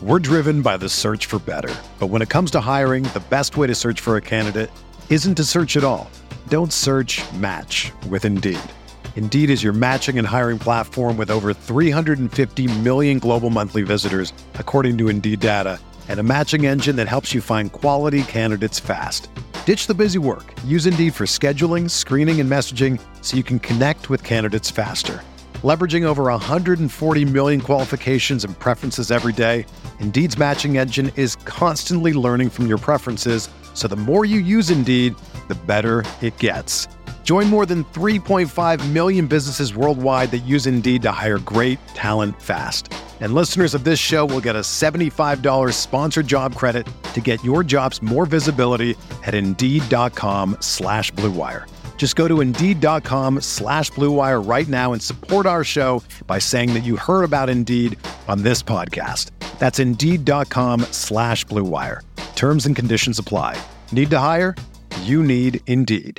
We're driven by the search for better. But when it comes to hiring, the best way to search for a candidate isn't to search at all. Don't search, match with Indeed. Indeed is your matching and hiring platform with over 350 million global monthly visitors, according to Indeed data, and a matching engine that helps you find quality candidates fast. Ditch the busy work. Use Indeed for scheduling, screening, and messaging so you can connect with candidates faster. Leveraging over 140 million qualifications and preferences every day, Indeed's matching engine is constantly learning from your preferences, so the more you use Indeed, the better it gets. Join more than 3.5 million businesses worldwide that use Indeed to hire great talent fast. And listeners of this show will get a $75 sponsored job credit to get your jobs more visibility at Indeed.com/Blue Wire. Just go to Indeed.com/Blue Wire right now and support our show by saying that you heard about Indeed on this podcast. That's Indeed.com/Blue Wire. Terms and conditions apply. Need to hire? You need Indeed.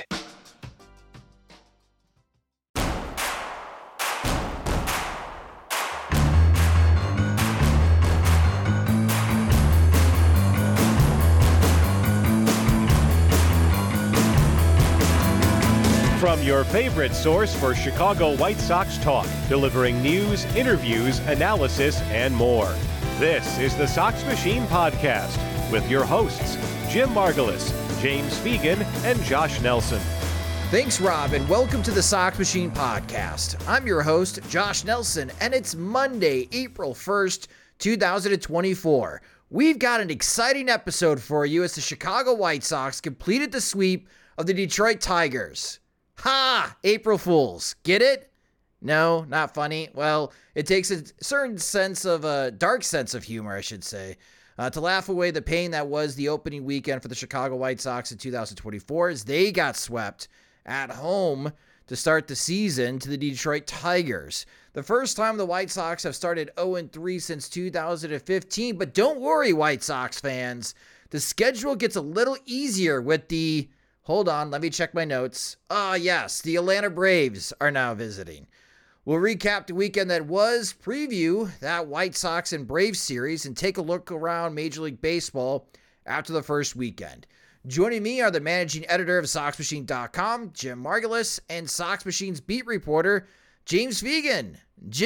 From your favorite source for Chicago White Sox talk, delivering news, interviews, analysis, and more. This is the Sox Machine Podcast with your hosts, Jim Margalus, James Fegan, and Josh Nelson. Thanks, Rob, and welcome to the Sox Machine Podcast. I'm your host, Josh Nelson, and it's Monday, April 1st, 2024. We've got an exciting episode for you as the Chicago White Sox completed the sweep of the Detroit Tigers. Ha! April Fools. Get it? No, not funny. Well, it takes a certain sense of a dark sense of humor, I should say, to laugh away the pain that was the opening weekend for the Chicago White Sox in 2024 as they got swept at home to start the season to the Detroit Tigers. The first time the White Sox have started 0-3 since 2015, but don't worry, White Sox fans. The schedule gets a little easier with the... Hold on, let me check my notes. Yes, the Atlanta Braves are now visiting. We'll recap the weekend that was, preview that White Sox and Braves series, and take a look around Major League Baseball after the first weekend. Joining me are the managing editor of SoxMachine.com, Jim Margalus, and Sox Machine's beat reporter, James Fegan.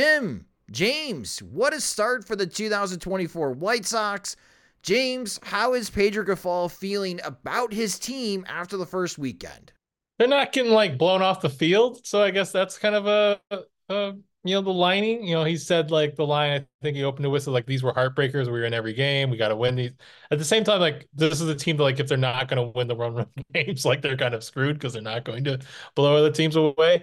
James, what a start for the 2024 White Sox. James, how is Pedro Grifol feeling about his team after the first weekend? They're not getting blown off the field, so I guess that's kind of the lining. He said the line. I think he opened the whistle these were heartbreakers. We were in every game. We got to win these. At the same time, this is a team that if they're not going to win the run games, they're kind of screwed because they're not going to blow other teams away.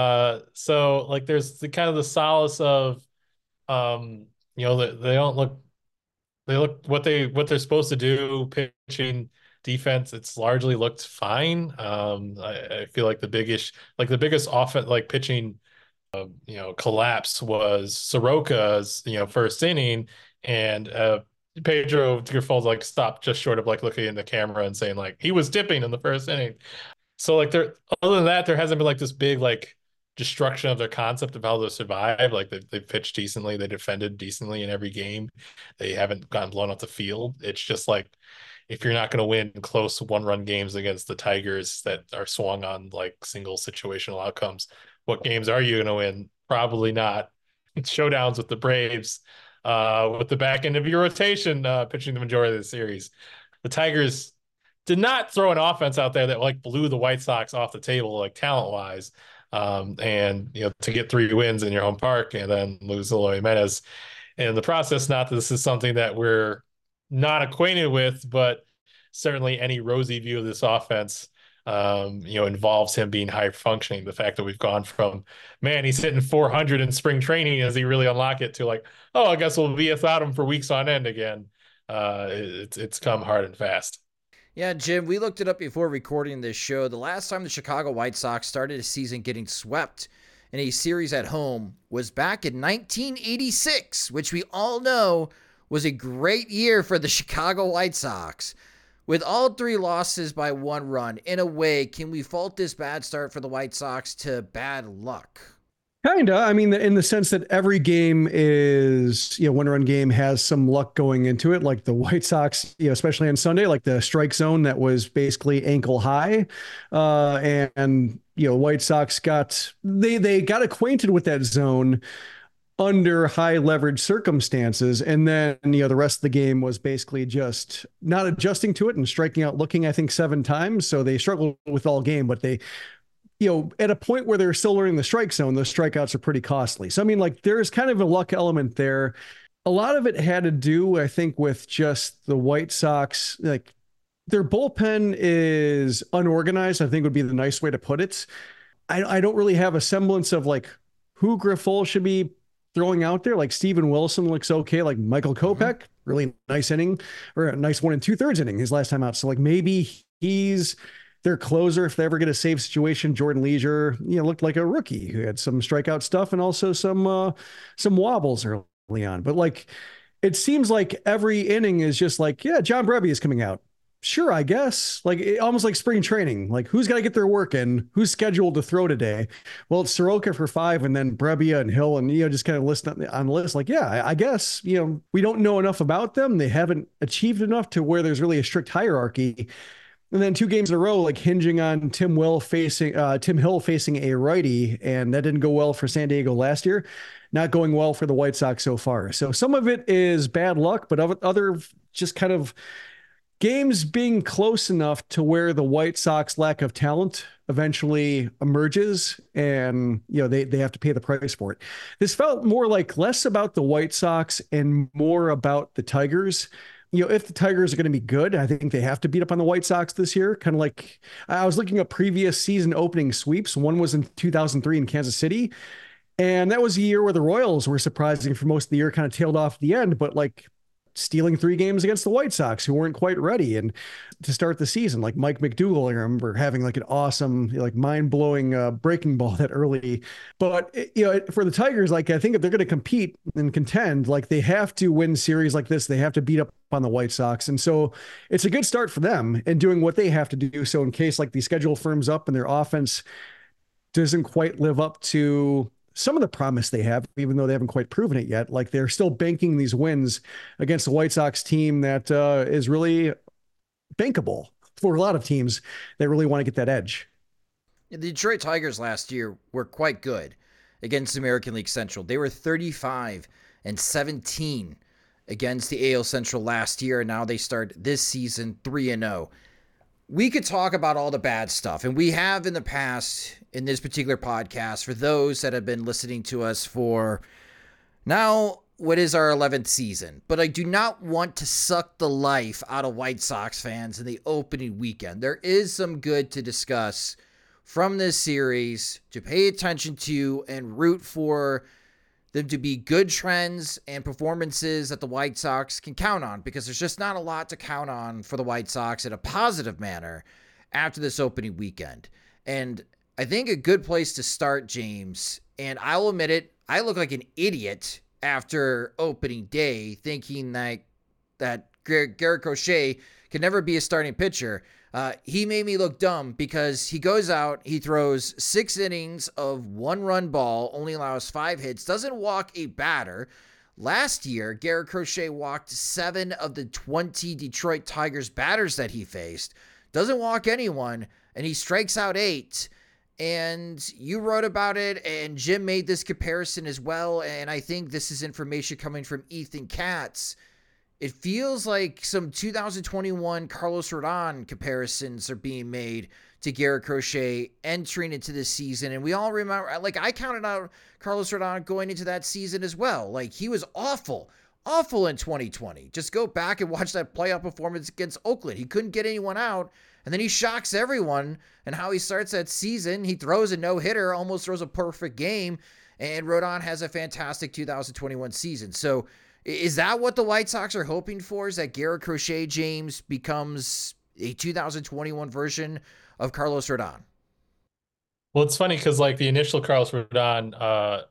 So there's the kind of the solace of, they don't look. They look what they're supposed to do, pitching, defense. It's largely looked fine. I feel the biggest offense, pitching, collapse was Soroka's, first inning, and Pedro Grifol stopped just short of looking in the camera and saying he was dipping in the first inning. So there, other than that, there hasn't been this big destruction of their concept of how to survive. They pitched decently, they defended decently in every game. They haven't gotten blown off the field. It's just if you're not going to win close one-run games against the Tigers that are swung on single situational outcomes, what games are you going to win? Probably not. It's showdowns with the Braves, with the back end of your rotation pitching the majority of the series. The Tigers did not throw an offense out there that blew the White Sox off the table talent-wise. And to get 3 wins in your home park and then lose Eloy Jimenez in the process. Not that this is something that we're not acquainted with, but certainly any rosy view of this offense, involves him being high functioning. The fact that we've gone from, man, he's hitting 400 in spring training as he really unlock it to I guess we'll be without him for weeks on end again. It's come hard and fast. Yeah, Jim, we looked it up before recording this show. The last time the Chicago White Sox started a season getting swept in a series at home was back in 1986, which we all know was a great year for the Chicago White Sox. With all 3 losses by 1 run, in a way, can we fault this bad start for the White Sox to bad luck? Kinda. I mean, in the sense that every game is, one-run game has some luck going into it. Like the White Sox, especially on Sunday, like the strike zone that was basically ankle high, and White Sox they got acquainted with that zone under high leverage circumstances, and then the rest of the game was basically just not adjusting to it and striking out, looking I think 7 times. So they struggled with all game, but they at a point where they're still learning the strike zone, those strikeouts are pretty costly. So, I mean, like, there's kind of a luck element there. A lot of it had to do, I think, with just the White Sox. Like, their bullpen is unorganized, I think would be the nice way to put it. I don't really have a semblance of like who Grifol should be throwing out there. Like, Steven Wilson looks okay. Like, Michael Kopech, really nice inning, or a nice 1 2/3 inning his last time out. So, like, maybe he's their closer if they ever get a save situation. Jordan Leisure, looked like a rookie who had some strikeout stuff and also some wobbles early on. But like, it seems like every inning is just like, yeah, John Brebbia is coming out. Sure, I guess. Like, almost like spring training. Like, who's got to get their work in? Who's scheduled to throw today? Well, it's Soroka for 5, and then Brebbia and Hill, and just kind of list on the list. Like, yeah, I guess we don't know enough about them. They haven't achieved enough to where there's really a strict hierarchy. And then 2 games in a row, like hinging on Tim Hill facing a righty, and that didn't go well for San Diego last year. Not going well for the White Sox so far. So some of it is bad luck, but other just kind of games being close enough to where the White Sox lack of talent eventually emerges, and they have to pay the price for it. This felt more like less about the White Sox and more about the Tigers. If the Tigers are going to be good, I think they have to beat up on the White Sox this year. Kind of like I was looking up previous season opening sweeps. One was in 2003 in Kansas City. And that was a year where the Royals were surprising for most of the year, kind of tailed off at the end, but like stealing 3 games against the White Sox who weren't quite ready and to start the season. Like Mike McDougal, I remember having like an awesome, like mind-blowing breaking ball that early. But for the Tigers, like, I think if they're going to compete and contend, like, they have to win series like this. They have to beat up on the White Sox. And so it's a good start for them and doing what they have to do. So in case like the schedule firms up and their offense doesn't quite live up to some of the promise they have, even though they haven't quite proven it yet, like, they're still banking these wins against the White Sox team that is really bankable for a lot of teams that really want to get that edge. The Detroit Tigers last year were quite good against the American League Central. They were 35-17 against the AL Central last year, and now they start this season 3-0. We could talk about all the bad stuff, and we have in the past in this particular podcast for those that have been listening to us for now what is our 11th season. But I do not want to suck the life out of White Sox fans in the opening weekend. There is some good to discuss from this series to pay attention to and root for them to be good trends and performances that the White Sox can count on, because there's just not a lot to count on for the White Sox in a positive manner after this opening weekend. And I think a good place to start, James, and I'll admit it, I look like an idiot after opening day thinking that Garrett Crochet can never be a starting pitcher. He made me look dumb because he goes out, he throws 6 innings of 1-run ball, only allows 5 hits, doesn't walk a batter. Last year, Garrett Crochet walked 7 of the 20 Detroit Tigers batters that he faced, doesn't walk anyone, and he strikes out 8. And you wrote about it, and Jim made this comparison as well, and I think this is information coming from Ethan Katz. It feels like some 2021 Carlos Rodon comparisons are being made to Garrett Crochet entering into this season. And we all remember, like, I counted out Carlos Rodon going into that season as well. Like, he was awful in 2020. Just go back and watch that playoff performance against Oakland. He couldn't get anyone out, and then he shocks everyone. And how he starts that season, he throws a no-hitter, almost throws a perfect game, and Rodon has a fantastic 2021 season. So is that what the White Sox are hoping for, is that Garrett Crochet, James, becomes a 2021 version of Carlos Rodon? Well, it's funny because like the initial Carlos Rodon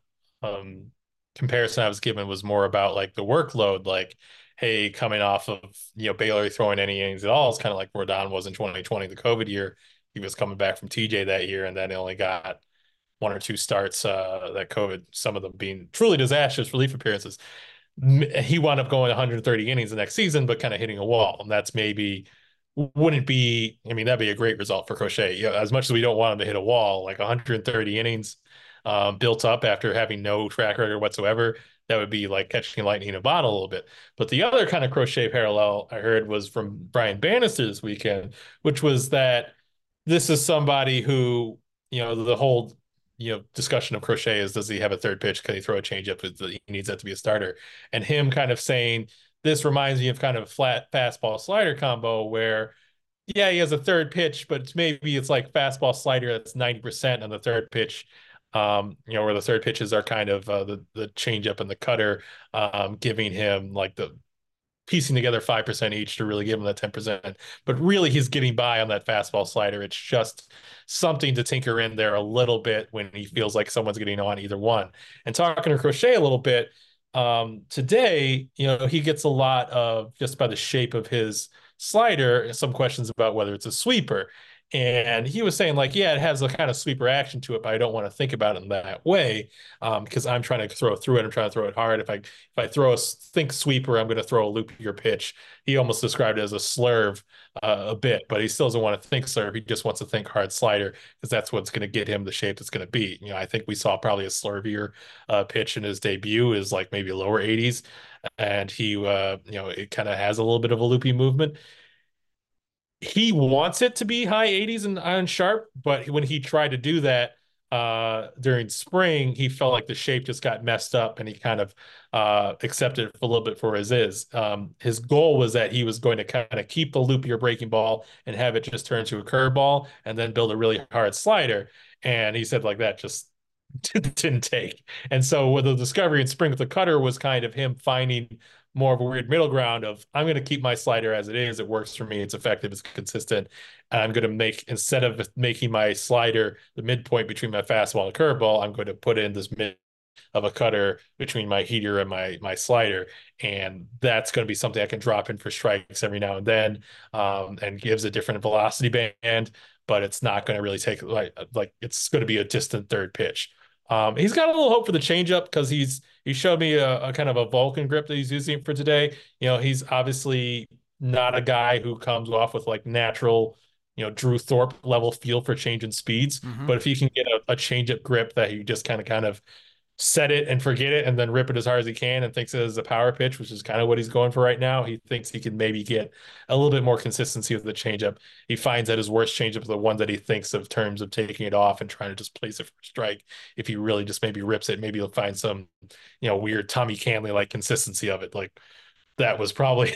comparison I was given was more about like the workload, like, hey, coming off of, Baylor throwing any innings at all. It's kind of like Rodon was in 2020, the COVID year. He was coming back from TJ that year, and then he only got one or two starts that COVID, some of them being truly disastrous relief appearances. He wound up going 130 innings the next season, but kind of hitting a wall. And that's maybe wouldn't be, I mean, that'd be a great result for Crochet. You know, as much as we don't want him to hit a wall, like 130 innings built up after having no track record whatsoever, that would be like catching lightning in a bottle a little bit. But the other kind of Crochet parallel I heard was from Brian Bannister this weekend, which was that this is somebody who, you know, the whole, you know, discussion of Crochet is, does he have a third pitch? Can he throw a changeup? He needs that to be a starter. And him kind of saying, this reminds me of kind of a flat fastball slider combo where, yeah, he has a third pitch, but maybe it's like fastball slider that's 90% on the third pitch. You know, where the third pitches are kind of the changeup and the cutter, giving him like the piecing together 5% each to really give him that 10%. But really, he's getting by on that fastball slider. It's just something to tinker in there a little bit when he feels like someone's getting on either one. And talking to Crochet a little bit, today, you know, he gets a lot of, just by the shape of his slider, some questions about whether it's a sweeper. And he was saying, like, yeah, it has a kind of sweeper action to it, but I don't want to think about it in that way, because I'm trying to throw through it. I'm trying to throw it hard. If I throw think sweeper, I'm going to throw a loopier pitch. He almost described it as a slurve a bit, but he still doesn't want to think slurve. He just wants to think hard slider, because that's what's going to get him the shape it's going to be. You know, I think we saw probably a slurvier pitch in his debut, is like maybe lower 80s, and he, you know, it kind of has a little bit of a loopy movement. He wants it to be high 80s and on sharp, but when he tried to do that during spring, he felt like the shape just got messed up, and he kind of accepted it for a little bit for his is. His goal was that he was going to kind of keep the loopier breaking ball and have it just turn to a curveball and then build a really hard slider. And he said like that just didn't take. And so with the discovery in spring with the cutter was kind of him finding more of a weird middle ground of, I'm going to keep my slider as it is. It works for me. It's effective. It's consistent. And I'm going to make, instead of making my slider the midpoint between my fastball and curveball, I'm going to put in this mid of a cutter between my heater and my slider. And that's going to be something I can drop in for strikes every now and then, and gives a different velocity band, but it's not going to really take like it's going to be a distant third pitch. He's got a little hope for the changeup, because he showed me a kind of a Vulcan grip that he's using for today. You know, he's obviously not a guy who comes off with like natural, you know, Drew Thorpe level feel for changing speeds. But if he can get a changeup grip that he just kind of set it and forget it and then rip it as hard as he can and thinks it is a power pitch, which is kind of what he's going for right now. He thinks he can maybe get a little bit more consistency with the changeup. He finds that his worst changeup is the one that he thinks of terms of taking it off and trying to just place it for a strike. If he really just maybe rips it, maybe he'll find some, you know, weird Tommy Canley like consistency of it. Like that was probably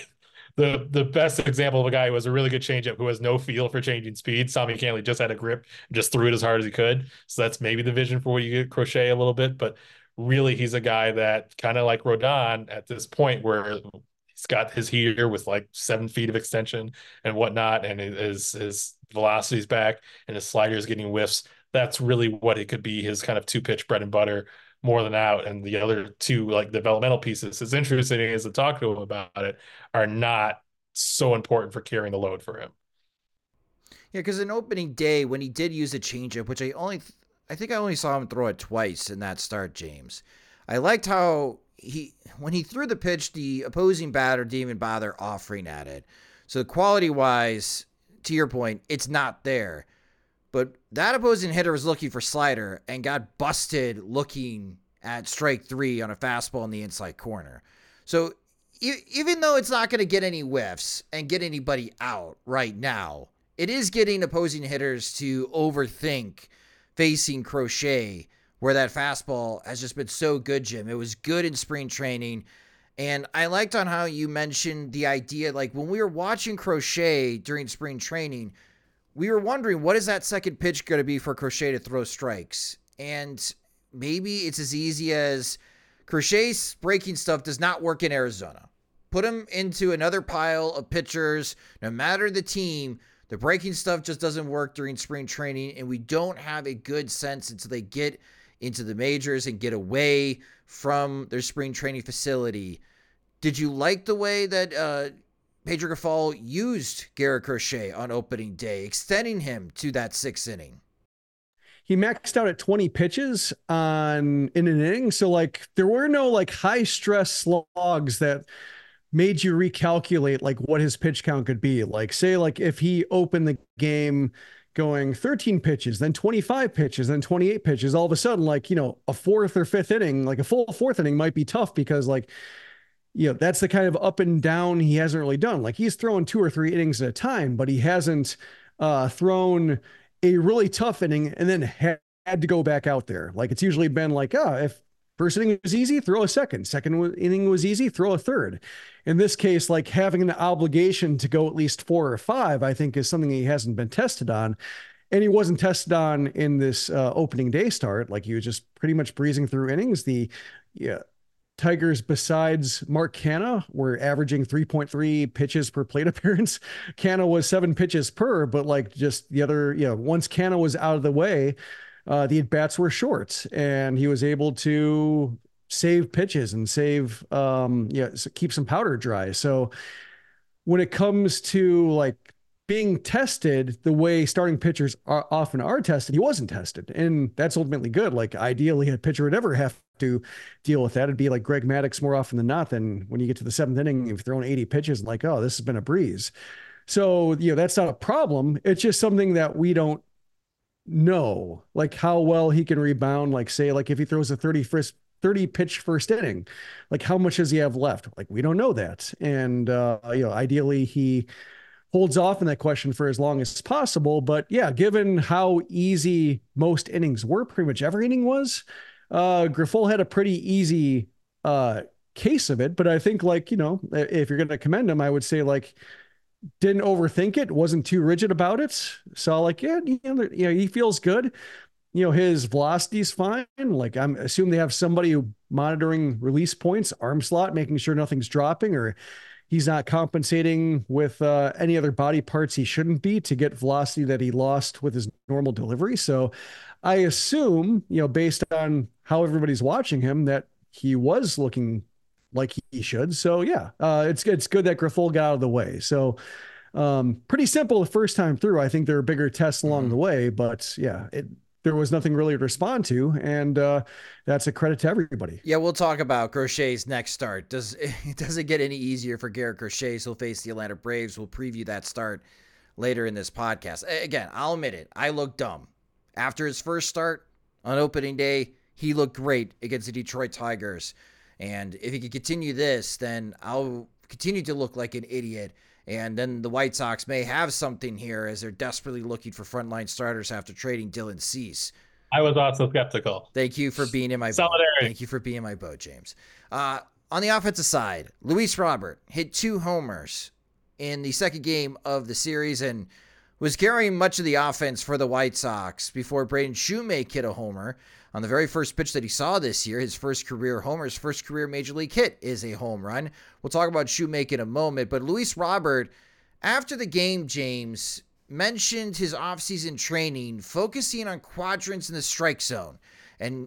the best example of a guy who has a really good changeup who has no feel for changing speed. Tommy Canley just had a grip, just threw it as hard as he could. So that's maybe the vision for what you get Crochet a little bit, but really he's a guy that kind of like Rodon at this point where he's got his heater with like 7 feet of extension and whatnot, and his velocity's back and his slider is getting whiffs. That's really what it could be, his kind of 2-pitch bread and butter more than out. And the other two like developmental pieces, as interesting as to talk to him about it, are not so important for carrying the load for him. Yeah, because in opening day, when he did use a changeup, which I think I only saw him throw it twice in that start, James. I liked how when he threw the pitch, the opposing batter didn't even bother offering at it. So quality-wise, to your point, it's not there. But that opposing hitter was looking for slider and got busted looking at strike 3 on a fastball in the inside corner. So even though it's not going to get any whiffs and get anybody out right now, it is getting opposing hitters to overthink facing Crochet, where that fastball has just been so good, Jim. It was good in spring training. And I liked on how you mentioned the idea, like when we were watching Crochet during spring training, we were wondering, what is that second pitch going to be for Crochet to throw strikes? And maybe it's as easy as Crochet's breaking stuff does not work in Arizona. Put him into another pile of pitchers, no matter the team. The breaking stuff just doesn't work during spring training, and we don't have a good sense until they get into the majors and get away from their spring training facility. Did you like the way that Pedro Grifol used Garrett Crochet on opening day, extending him to that 6th inning? he maxed out at 20 pitches in an inning. So like there were no like high stress slogs that made you recalculate like what his pitch count could be. Like say like if he opened the game going 13 pitches, then 25 pitches, then 28 pitches, all of a sudden like, a fourth or fifth inning, like a full fourth inning might be tough because like, that's the kind of up and down he hasn't really done. Like he's throwing 2 or 3 innings at a time, but he hasn't thrown a really tough inning and then had to go back out there. Like it's usually been like, if first inning was easy, throw a second. Second inning was easy, throw a third. In this case, like having an obligation to go at least 4 or 5, I think is something he hasn't been tested on. And he wasn't tested on in this opening day start. Like he was just pretty much breezing through innings. Tigers, besides Mark Canha, were averaging 3.3 pitches per plate appearance. Canha was 7 pitches per, but like just the other, once Canha was out of the way, the at-bats were short, and he was able to save pitches and keep some powder dry. So when it comes to like being tested the way starting pitchers often are tested, he wasn't tested. And that's ultimately good. Like ideally a pitcher would never have to deal with that. It'd be like Greg Maddux more often than not. Then when you get to the 7th inning, you've thrown 80 pitches, like, oh, this has been a breeze. So, that's not a problem. It's just something that we don't know, like how well he can rebound. Like say, like if he throws a 30 pitch first inning, like how much does he have left? Like, we don't know that. And, ideally he holds off in that question for as long as possible. But yeah, given how easy most innings were, pretty much every inning was, Grifol had a pretty easy case of it. But I think like, if you're going to commend him, I would say like, didn't overthink it, wasn't too rigid about it. So like, he feels good. His velocity's fine. Like I'm assuming they have somebody monitoring release points, arm slot, making sure nothing's dropping or he's not compensating with any other body parts he shouldn't be to get velocity that he lost with his normal delivery. So I assume, based on how everybody's watching him, that he was looking like he should. So yeah, it's good that Grifol got out of the way. So pretty simple the first time through. I think there are bigger tests along the way, but yeah, there was nothing really to respond to, and that's a credit to everybody. Yeah, we'll talk about Crochet's next start. Does it get any easier for Garrett Crochet? He'll face the Atlanta Braves. We'll preview that start later in this podcast. Again, I'll admit it. I looked dumb. After his first start on opening day, he looked great against the Detroit Tigers. And if he can continue this, then I'll continue to look like an idiot. And then the White Sox may have something here as they're desperately looking for frontline starters after trading Dylan Cease. I was also skeptical. Thank you for being in my boat. Thank you for being in my boat, James. On the offensive side, Luis Robert hit 2 homers in the second game of the series and was carrying much of the offense for the White Sox before Braden Shoemake hit a homer on the very first pitch that he saw this year. His first career homer, his first career major league hit is a home run. We'll talk about Shoemake in a moment, but Luis Robert, after the game, James, mentioned his offseason training focusing on quadrants in the strike zone and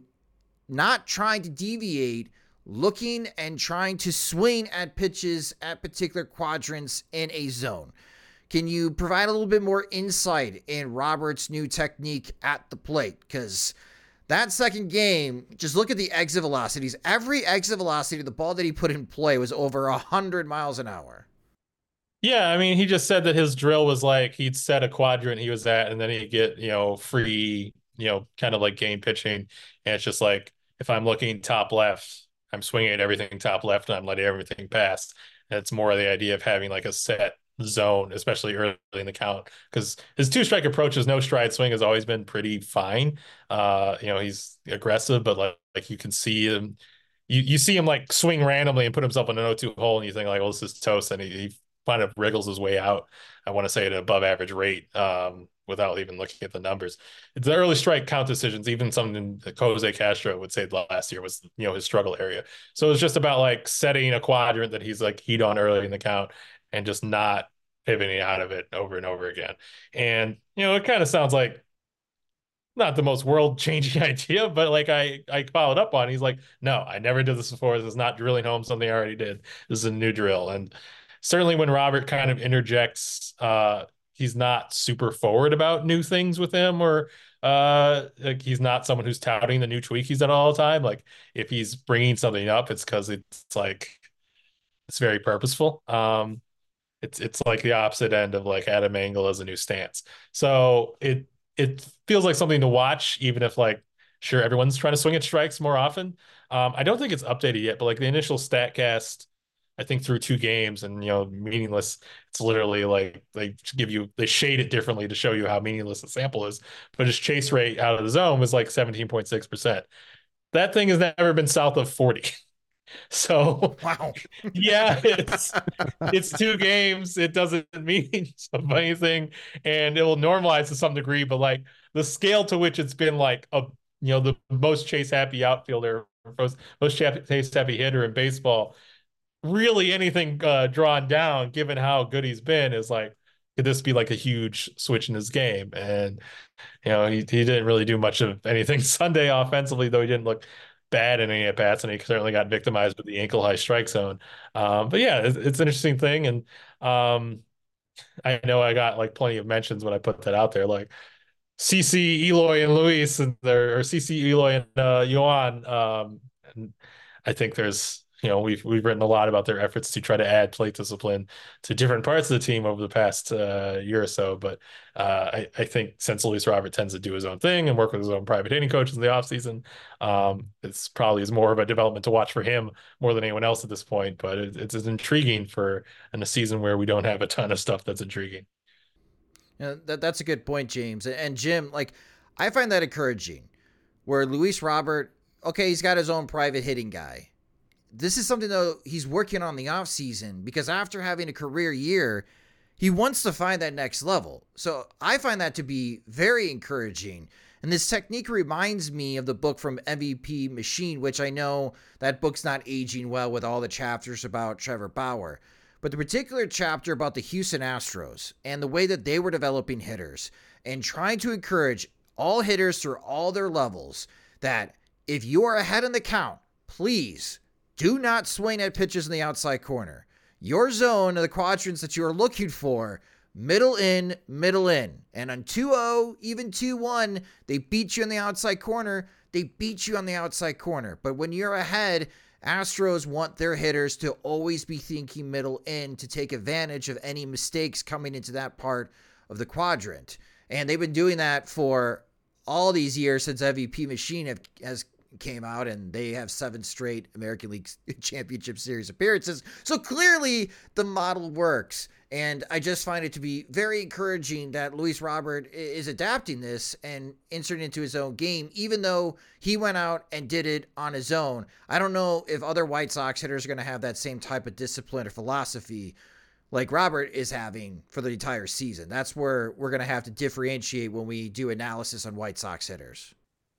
not trying to deviate, looking and trying to swing at pitches at particular quadrants in a zone. Can you provide a little bit more insight in Robert's new technique at the plate? Because that second game, just look at the exit velocities. Every exit velocity of the ball that he put in play was over 100 miles an hour. Yeah, I mean, he just said that his drill was like he'd set a quadrant he was at, and then he'd get, free, kind of like game pitching. And it's just like, if I'm looking top left, I'm swinging at everything top left, and I'm letting everything pass. And it's more the idea of having like a set zone, especially early in the count, because his 2-strike approach, his no stride swing has always been pretty fine. He's aggressive, but like you can see him, you see him like swing randomly and put himself in an 0-2 hole, and you think like, well, this is toast, and he kind of wriggles his way out. I want to say at an above average rate, without even looking at the numbers. It's the early strike count decisions, even something that Jose Castro would say last year was, his struggle area. So it's just about like setting a quadrant that he's like heat on early in the count and just not pivoting out of it over and over again. And, it kind of sounds like not the most world-changing idea, but like I followed up on, he's like, no, I never did this before. This is not drilling home something I already did. This is a new drill. And certainly when Robert kind of interjects, he's not super forward about new things with him or Like he's not someone who's touting the new tweak he's done all the time. Like if he's bringing something up, it's because it's like it's very purposeful. It's like the opposite end of like Adam Engel as a new stance. So it feels like something to watch, even if like sure everyone's trying to swing at strikes more often. I don't think it's updated yet, but like the initial Statcast, I think through 2 games and meaningless. It's literally like they shade it differently to show you how meaningless the sample is. But his chase rate out of the zone was like 17.6%. That thing has never been south of 40. So Wow. yeah, it's 2 games. It doesn't mean anything, and it will normalize to some degree. But like the scale to which it's been like the most chase happy outfielder, most chase happy hitter in baseball, really anything drawn down, given how good he's been, is like could this be like a huge switch in his game? And he didn't really do much of anything Sunday offensively, though he didn't look bad in any at bats, and he certainly got victimized with the ankle high strike zone. But yeah, it's an interesting thing, and I know I got like plenty of mentions when I put that out there, like CC Eloy and Luis, or CC Eloy and Yoan. And I think there's we've written a lot about their efforts to try to add plate discipline to different parts of the team over the past year or so. But I think since Luis Robert tends to do his own thing and work with his own private hitting coaches in the offseason, it's probably is more of a development to watch for him more than anyone else at this point. But it's intriguing in a season where we don't have a ton of stuff that's intriguing. That's a good point, James. And Jim, like I find that encouraging where Luis Robert, okay, he's got his own private hitting guy. This is something, though, he's working on the offseason because after having a career year, he wants to find that next level. So I find that to be very encouraging. And this technique reminds me of the book from MVP Machine, which I know that book's not aging well with all the chapters about Trevor Bauer. But the particular chapter about the Houston Astros and the way that they were developing hitters and trying to encourage all hitters through all their levels that if you are ahead in the count, please do not swing at pitches in the outside corner. Your zone, the quadrants that you are looking for, middle in, middle in. And on 2-0, even 2-1, they beat you in the outside corner. They beat you on the outside corner. But when you're ahead, Astros want their hitters to always be thinking middle in to take advantage of any mistakes coming into that part of the quadrant. And they've been doing that for all these years since MVP Machine has came out, and they have 7 straight American League Championship Series appearances. So clearly the model works. And I just find it to be very encouraging that Luis Robert is adapting this and inserting it into his own game, even though he went out and did it on his own. I don't know if other White Sox hitters are going to have that same type of discipline or philosophy like Robert is having for the entire season. That's where we're going to have to differentiate when we do analysis on White Sox hitters.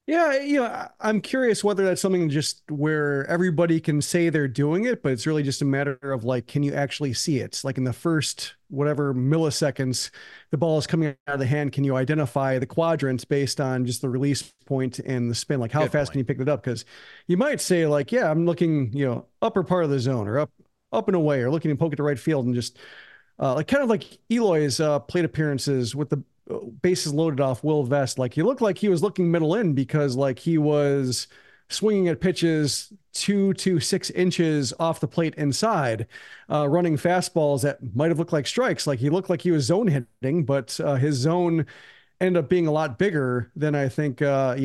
Yeah, I'm curious whether that's something just where everybody can say they're doing it, but it's really just a matter of like, can you actually see it? Like in the first whatever milliseconds the ball is coming out of the hand, can you identify the quadrants based on just the release point and the spin? Like how fast can you pick it up? Because you might say like, yeah, I'm looking, upper part of the zone or up and away, or looking to poke it to right field, and just like kind of like Eloy's plate appearances with the bases loaded off Will Vest. Like he looked like he was looking middle in because like he was swinging at pitches 2 to 6 inches off the plate inside, running fastballs that might have looked like strikes. Like he looked like he was zone hitting, but his zone ended up being a lot bigger than I think,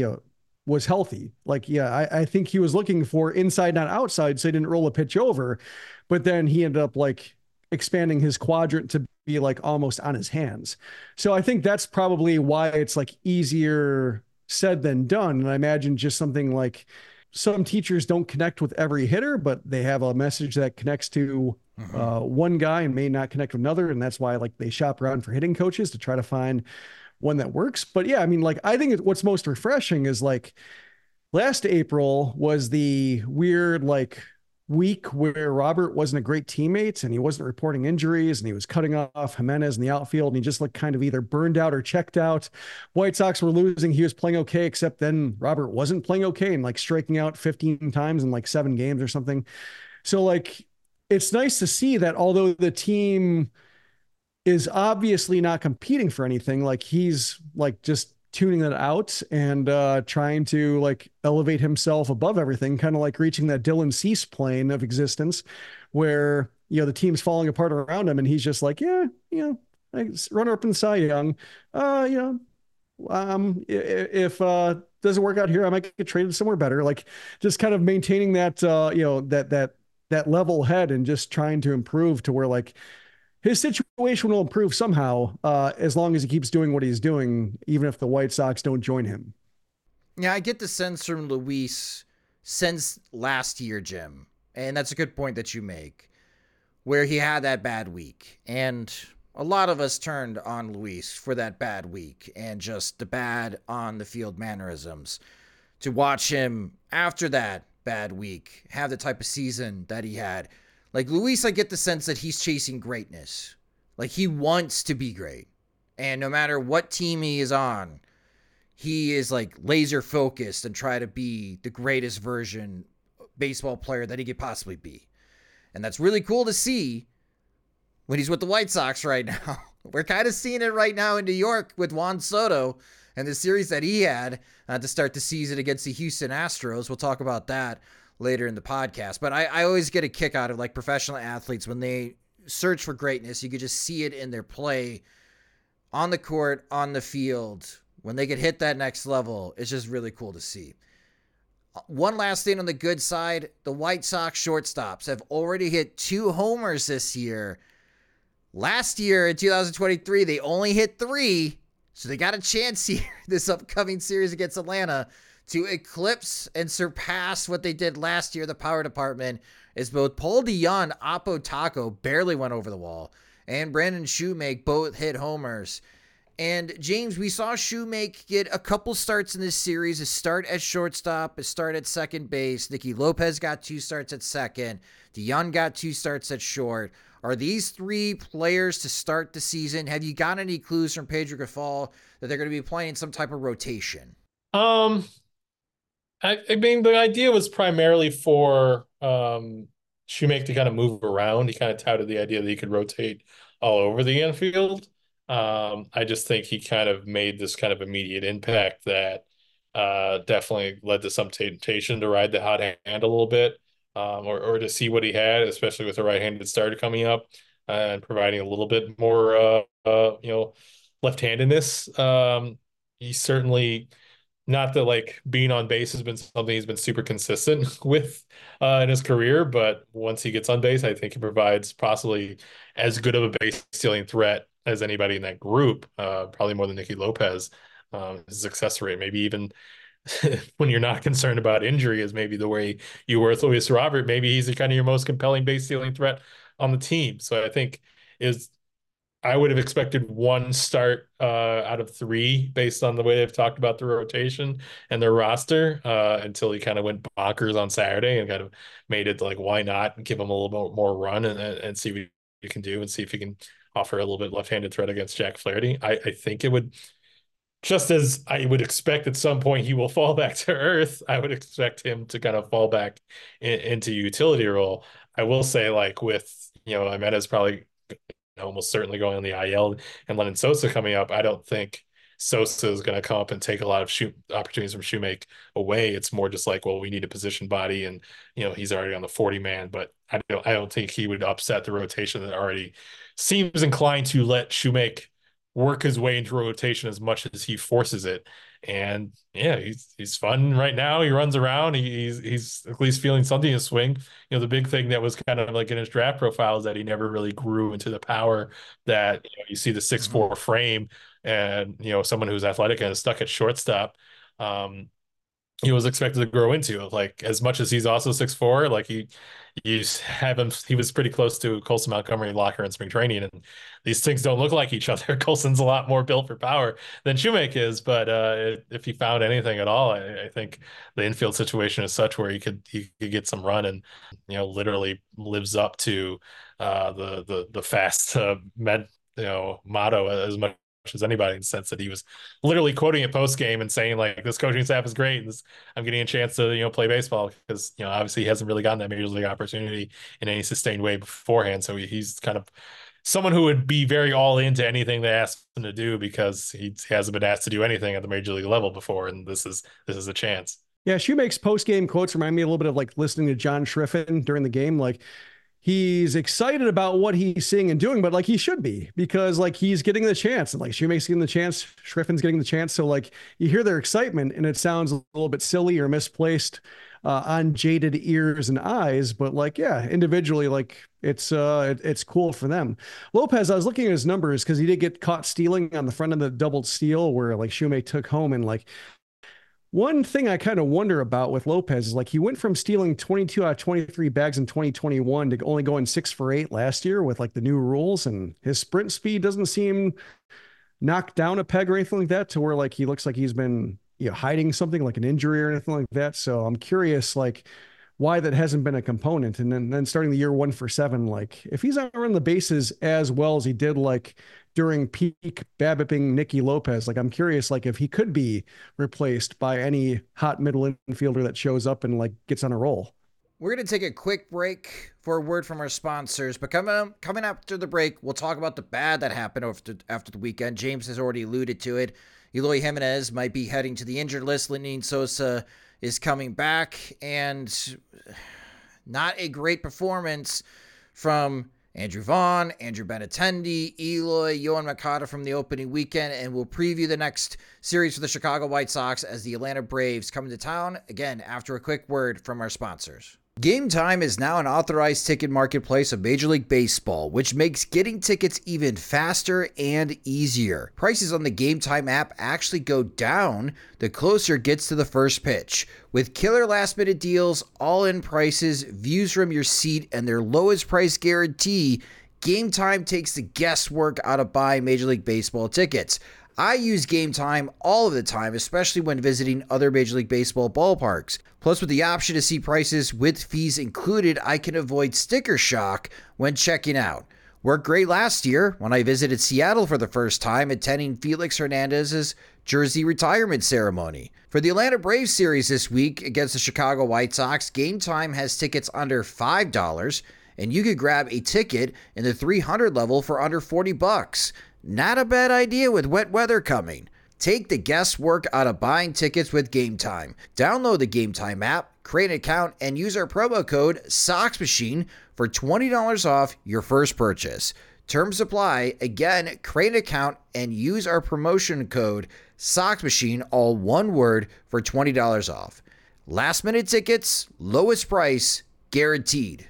was healthy. Like, yeah, I think he was looking for inside, not outside, so he didn't roll a pitch over, but then he ended up like expanding his quadrant to be like almost on his hands. So I think that's probably why it's like easier said than done. And I imagine just something like some teachers don't connect with every hitter, but they have a message that connects to one guy and may not connect with another. And that's why like they shop around for hitting coaches to try to find one that works. But yeah, I mean, like, I think what's most refreshing is like last April was the weird, like, week where Robert wasn't a great teammate and he wasn't reporting injuries and he was cutting off Jimenez in the outfield and he just looked kind of either burned out or checked out. White Sox were losing. He was playing okay, except then Robert wasn't playing okay and like striking out 15 times in like 7 games or something. So like, it's nice to see that although the team is obviously not competing for anything, like he's like just tuning that out and trying to like elevate himself above everything, kind of like reaching that Dylan Cease plane of existence where, the team's falling apart around him and he's just like, yeah, like runner up in Cy Young. If doesn't work out here, I might get traded somewhere better. Like just kind of maintaining that that level head and just trying to improve to where like his situation will improve somehow, as long as he keeps doing what he's doing, even if the White Sox don't join him. Yeah, I get the sense from Luis since last year, Jim, and that's a good point that you make, where he had that bad week. And a lot of us turned on Luis for that bad week and just the bad on the field mannerisms. To watch him after that bad week have the type of season that he had. Like Luis, I get the sense that he's chasing greatness. Like he wants to be great. And no matter what team he is on, he is like laser focused and try to be the greatest version baseball player that he could possibly be. And that's really cool to see when he's with the White Sox right now. We're kind of seeing it right now in New York with Juan Soto and the series that he had to start the season against the Houston Astros. We'll talk about that later in the podcast. But I always get a kick out of like professional athletes when they search for greatness. You could just see it in their play on the court, on the field. When they get hit that next level, it's just really cool to see. One last thing on the good side, the White Sox shortstops have already hit 2 homers this year. Last year in 2023, they only hit 3, so they got a chance here this upcoming series against Atlanta to eclipse and surpass what they did last year. The power department is both Paul DeJong, Apo Taco barely went over the wall, and Brandon Shoemake both hit homers. And James, we saw Shoemake get a couple starts in this series, a start at shortstop, a start at second base. Nicky Lopez got 2 starts at second. DeJong got 2 starts at short. Are these 3 players to start the season? Have you got any clues from Pedro Grifol that they're going to be playing in some type of rotation? I mean, the idea was primarily for Shoemake to kind of move around. He kind of touted the idea that he could rotate all over the infield. I just think he kind of made this kind of immediate impact that definitely led to some temptation to ride the hot hand a little bit, or to see what he had, especially with a right-handed starter coming up and providing a little bit more, left-handedness. He's certainly not that like being on base has been something he's been super consistent with in his career, but once he gets on base, I think he provides possibly as good of a base stealing threat as anybody in that group, probably more than Nicky Lopez. His success rate, maybe even when you're not concerned about injury, is maybe the way you were with Luis Robert. Maybe he's kind of your most compelling base stealing threat on the team. So I think I would have expected 1 start out of 3 based on the way they've talked about the rotation and their roster, until he kind of went bonkers on Saturday and kind of made it like, why not give him a little bit more run and see what you can do and see if he can offer a little bit left-handed threat against Jack Flaherty. I think it would, just as I would expect at some point he will fall back to earth, I would expect him to kind of fall back into utility role. I will say, like with, Jimenez probably almost certainly going on the IL and Lennon Sosa coming up, I don't think Sosa is going to come up and take a lot of opportunities from Shoemake away. It's more just like, well, we need a position body, and he's already on the 40-man, but I don't think he would upset the rotation that already seems inclined to let Shoemake work his way into rotation as much as he forces it. And yeah, he's fun right now. He runs around. He's at least feeling something to swing. The big thing that was kind of like in his draft profile is that he never really grew into the power that you see the 6'4" frame, and someone who's athletic and is stuck at shortstop. He was expected to grow into, like, as much as he's also 6'4", like you have him. He was pretty close to Colson Montgomery Locker in spring training, and these things don't look like each other. Colson's a lot more built for power than Shoemake is, but if he found anything at all, I think the infield situation is such where he could get some run, and literally lives up to the fast motto as much as anybody, in the sense that he was literally quoting it post game and saying like, this coaching staff is great. And I'm getting a chance to, play baseball, because, obviously he hasn't really gotten that major league opportunity in any sustained way beforehand. So he's kind of someone who would be very all into anything they ask him to do, because he hasn't been asked to do anything at the major league level before. And this is a chance. Yeah, Shoemaker's post-game quotes remind me a little bit of like listening to John Schriffen during the game. Like, he's excited about what he's seeing and doing, but like he should be, because like he's getting the chance, and like Shoemaker's getting the chance, Schriffen's getting the chance. So like you hear their excitement and it sounds a little bit silly or misplaced on jaded ears and eyes, but like, yeah, individually, like it's cool for them. Lopez, I was looking at his numbers because he did get caught stealing on the front of the double steal where like Shoemaker took home, and like, one thing I kind of wonder about with Lopez is like he went from stealing 22 out of 23 bags in 2021 to only going 6 for 8 last year with like the new rules, and his sprint speed doesn't seem knocked down a peg or anything like that, to where like he looks like he's been hiding something like an injury or anything like that. So I'm curious like why that hasn't been a component. And then starting the year 1 for 7, like if he's not running the bases as well as he did like during peak BABIPing Nicky Lopez, like I'm curious like if he could be replaced by any hot middle infielder that shows up and like gets on a roll. We're going to take a quick break for a word from our sponsors, but coming after the break, we'll talk about the bad that happened after the weekend. James has already alluded to it. Eloy Jimenez might be heading to the injured list. Lenyn Sosa is coming back, and not a great performance from Andrew Vaughn, Andrew Benintendi, Eloy, Yoan Moncada from the opening weekend, and we'll preview the next series for the Chicago White Sox as the Atlanta Braves come to town, again, after a quick word from our sponsors. Game Time is now an authorized ticket marketplace of Major League Baseball, which makes getting tickets even faster and easier. Prices on the Game Time app actually go down the closer it gets to the first pitch. With killer last-minute deals, all-in prices, views from your seat, and their lowest price guarantee, Game Time takes the guesswork out of buying Major League Baseball tickets. I use Game Time all of the time, especially when visiting other Major League Baseball ballparks. Plus, with the option to see prices with fees included, I can avoid sticker shock when checking out. Worked great last year when I visited Seattle for the first time, attending Felix Hernandez's jersey retirement ceremony. For the Atlanta Braves series this week against the Chicago White Sox, Game Time has tickets under $5, and you could grab a ticket in the 300 level for under $40. Not a bad idea with wet weather coming. Take the guesswork out of buying tickets with Game Time. Download the Game Time app, create an account, and use our promo code SOXMACHINE for $20 off your first purchase. Terms apply. Again, create an account and use our promotion code SOXMACHINE, all one word, for $20 off. Last minute tickets, lowest price, guaranteed.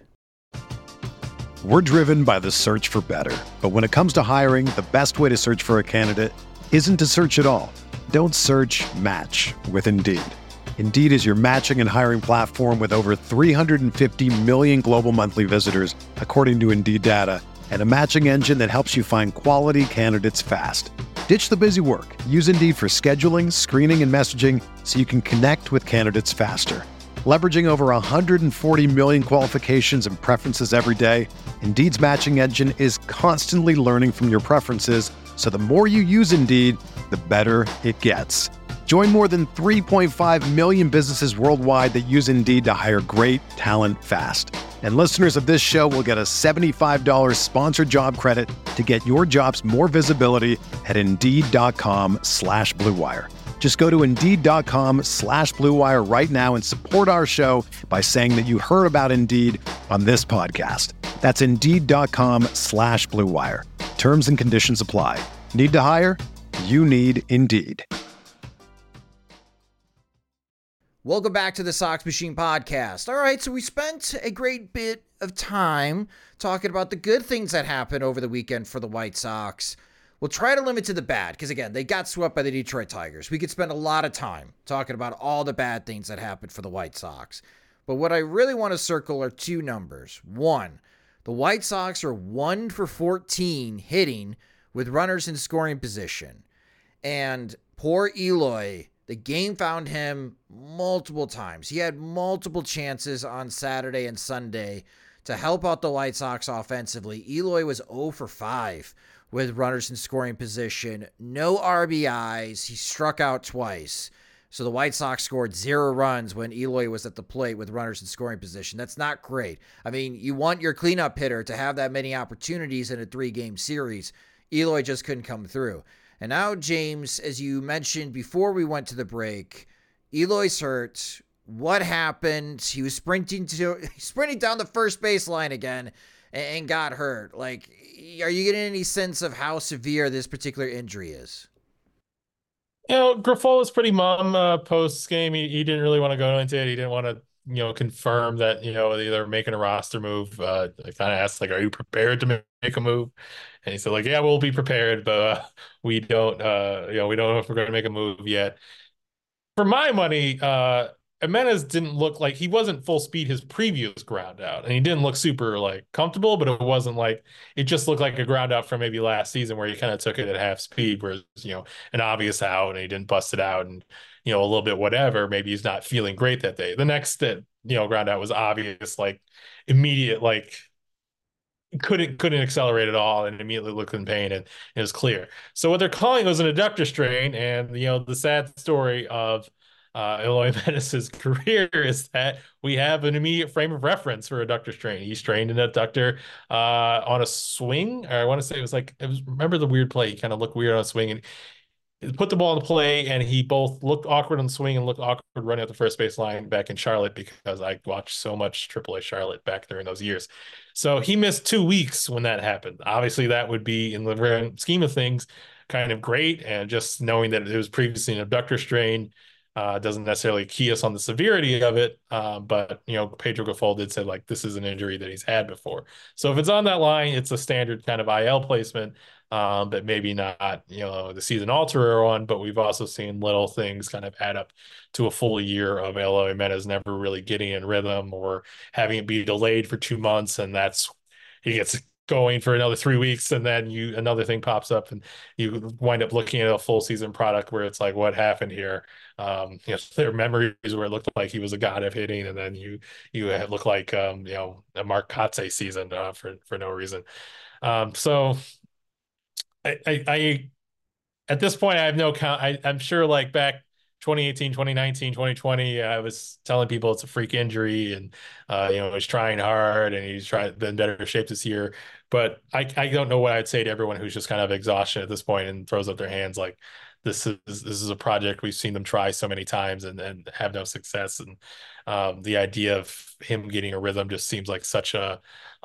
We're driven by the search for better. But when it comes to hiring, the best way to search for a candidate isn't to search at all. Don't search, match with Indeed. Indeed is your matching and hiring platform with over 350 million global monthly visitors, according to Indeed data, and a matching engine that helps you find quality candidates fast. Ditch the busy work. Use Indeed for scheduling, screening, and messaging so you can connect with candidates faster. Leveraging over 140 million qualifications and preferences every day, Indeed's matching engine is constantly learning from your preferences, so the more you use Indeed, the better it gets. Join more than 3.5 million businesses worldwide that use Indeed to hire great talent fast. And listeners of this show will get a $75 sponsored job credit to get your jobs more visibility at Indeed.com/Blue Wire. Just go to Indeed.com/Blue Wire right now and support our show by saying that you heard about Indeed on this podcast. That's Indeed.com/Blue Wire. Terms and conditions apply. Need to hire? You need Indeed. Welcome back to the Sox Machine Podcast. All right, so we spent a great bit of time talking about the good things that happened over the weekend for the White Sox. We'll try to limit to the bad, because again, they got swept by the Detroit Tigers. We could spend a lot of time talking about all the bad things that happened for the White Sox. But what I really want to circle are two numbers. One, the White Sox are 1 for 14 hitting with runners in scoring position. And poor Eloy, the game found him multiple times. He had multiple chances on Saturday and Sunday to help out the White Sox offensively. Eloy was 0 for 5 with runners in scoring position. No RBIs. He struck out twice. So the White Sox scored 0 runs when Eloy was at the plate with runners in scoring position. That's not great. I mean, you want your cleanup hitter to have that many opportunities in a 3-game series. Eloy just couldn't come through. And now, James, as you mentioned before we went to the break, Eloy's hurt. What happened? He was sprinting down the first baseline again and got hurt. Like, are you getting any sense of how severe this particular injury is? Grifol was pretty mum post game. He didn't really want to go into it. He didn't want to, confirm that, they're making a roster move. I kind of asked, like, are you prepared to make a move? And he said, like, yeah, we'll be prepared, but we don't know if we're going to make a move yet. For my money, Jimenez didn't look like he wasn't full speed his previous ground out, and he didn't look super like comfortable, but it wasn't like it just looked like a ground out from maybe last season where he kind of took it at half speed, where an obvious out and he didn't bust it out, and a little bit whatever. Maybe he's not feeling great that day. The next ground out was obvious, like immediate, like couldn't accelerate at all, and immediately looked in pain, and it was clear. So what they're calling was an adductor strain, and the sad story of Eloy Jimenez's career is that we have an immediate frame of reference for adductor strain. He strained an adductor on a swing, or I want to say remember the weird play? He kind of looked weird on a swing, and put the ball in the play, and he both looked awkward on the swing and looked awkward running up the first base line back in Charlotte, because I watched so much AAA Charlotte back during those years. So he missed 2 weeks when that happened. Obviously, that would be, in the grand scheme of things, kind of great. And just knowing that it was previously an abductor strain doesn't necessarily key us on the severity of it. But Pedro Grifol did say, like, this is an injury that he's had before. So if it's on that line, it's a standard kind of IL placement. But maybe not, the season alterer on, but we've also seen little things kind of add up to a full year of Eloy Jimenez never really getting in rhythm, or having it be delayed for 2 months. And he gets going for another 3 weeks, and then another thing pops up, and you wind up looking at a full season product where it's like, what happened here? There are memories where it looked like he was a god of hitting, and then you look like, a Mark Kotsay season for no reason. So I at this point, I have no count. I'm sure, like, back 2018, 2019, 2020, I was telling people it's a freak injury, and he's trying hard, and he's been better shape this year. But I don't know what I'd say to everyone who's just kind of exhaustion at this point and throws up their hands. Like, this is a project we've seen them try so many times and have no success. And the idea of him getting a rhythm just seems like such a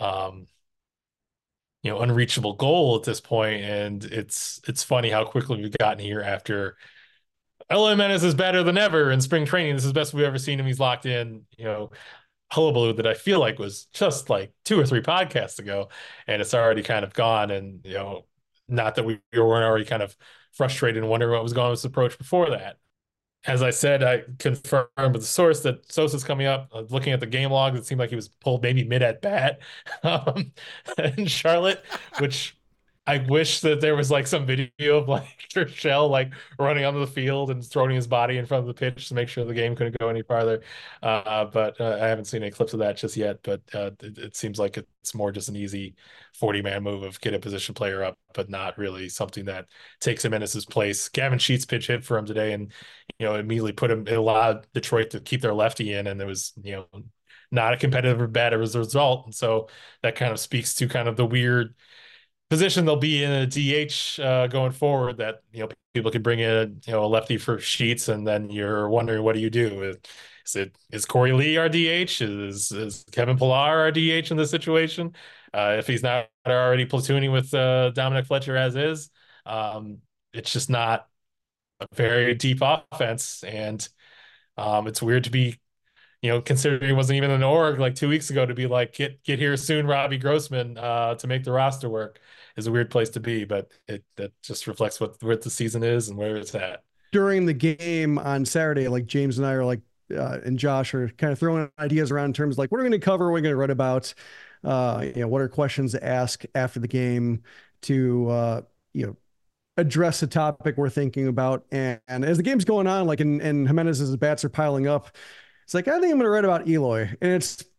unreachable goal at this point. And it's funny how quickly we've gotten here after Eloy Jimenez is better than ever in spring training. This is the best we've ever seen him. He's locked in, hullabaloo that I feel like was just like 2 or 3 podcasts ago, and it's already kind of gone. And, not that we weren't already kind of frustrated and wondering what was going on with this approach before that. As I said, I confirmed with the source that Sosa's coming up. Looking at the game logs, it seemed like he was pulled maybe mid at bat in Charlotte, which I wish that there was like some video of like Urshel like running onto the field and throwing his body in front of the pitch to make sure the game couldn't go any farther. But I haven't seen any clips of that just yet. But it seems like it's more just an easy 40-man move of get a position player up, but not really something that takes him in as his place. Gavin Sheets pitch hit for him today, and immediately it allowed Detroit to keep their lefty in, and it was not a competitive bat as a result. And so that kind of speaks to kind of the weird position they'll be in a DH going forward, that people can bring in a lefty for Sheets, and then you're wondering, what do you do? Is Corey Lee our DH? Is Kevin Pillar our DH in this situation? If he's not already platooning with Dominic Fletcher as is, it's just not a very deep offense, and it's weird to be considering he wasn't even an org like 2 weeks ago, to be like, get here soon, Robbie Grossman, to make the roster work, is a weird place to be. But that just reflects where the season is and where it's at. During the game on Saturday, like James and I are like, and Josh are kind of throwing ideas around in terms of like, what are we going to cover? What are we going to write about? What are questions to ask after the game to, address the topic we're thinking about. And as the game's going on, like, and Jimenez's bats are piling up, it's like, I think I'm going to write about Eloy. And it's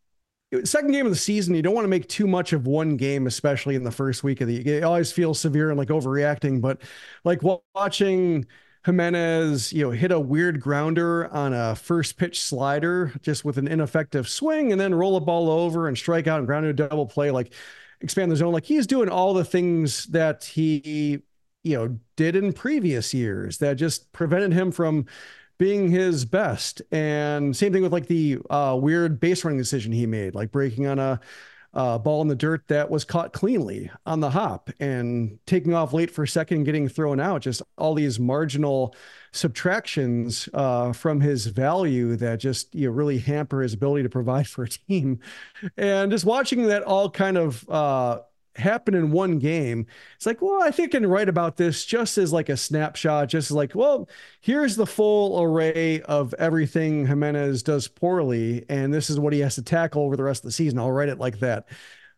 second game of the season, you don't want to make too much of one game, especially in the first week of the year. It always feels severe and like overreacting, but like watching Jimenez, hit a weird grounder on a first pitch slider just with an ineffective swing and then roll a ball over and strike out and ground into a double play, like expand the zone. Like he's doing all the things that he, did in previous years that just prevented him from being his best. And same thing with like the weird base running decision he made, like breaking on a ball in the dirt that was caught cleanly on the hop and taking off late for a second, getting thrown out. Just all these marginal subtractions from his value that just really hamper his ability to provide for a team. And just watching that all kind of happen in one game, it's like, well, I think I can write about this just as like a snapshot, just as like, well, here's the full array of everything Jimenez does poorly, and this is what he has to tackle over the rest of the season. I'll write it like that.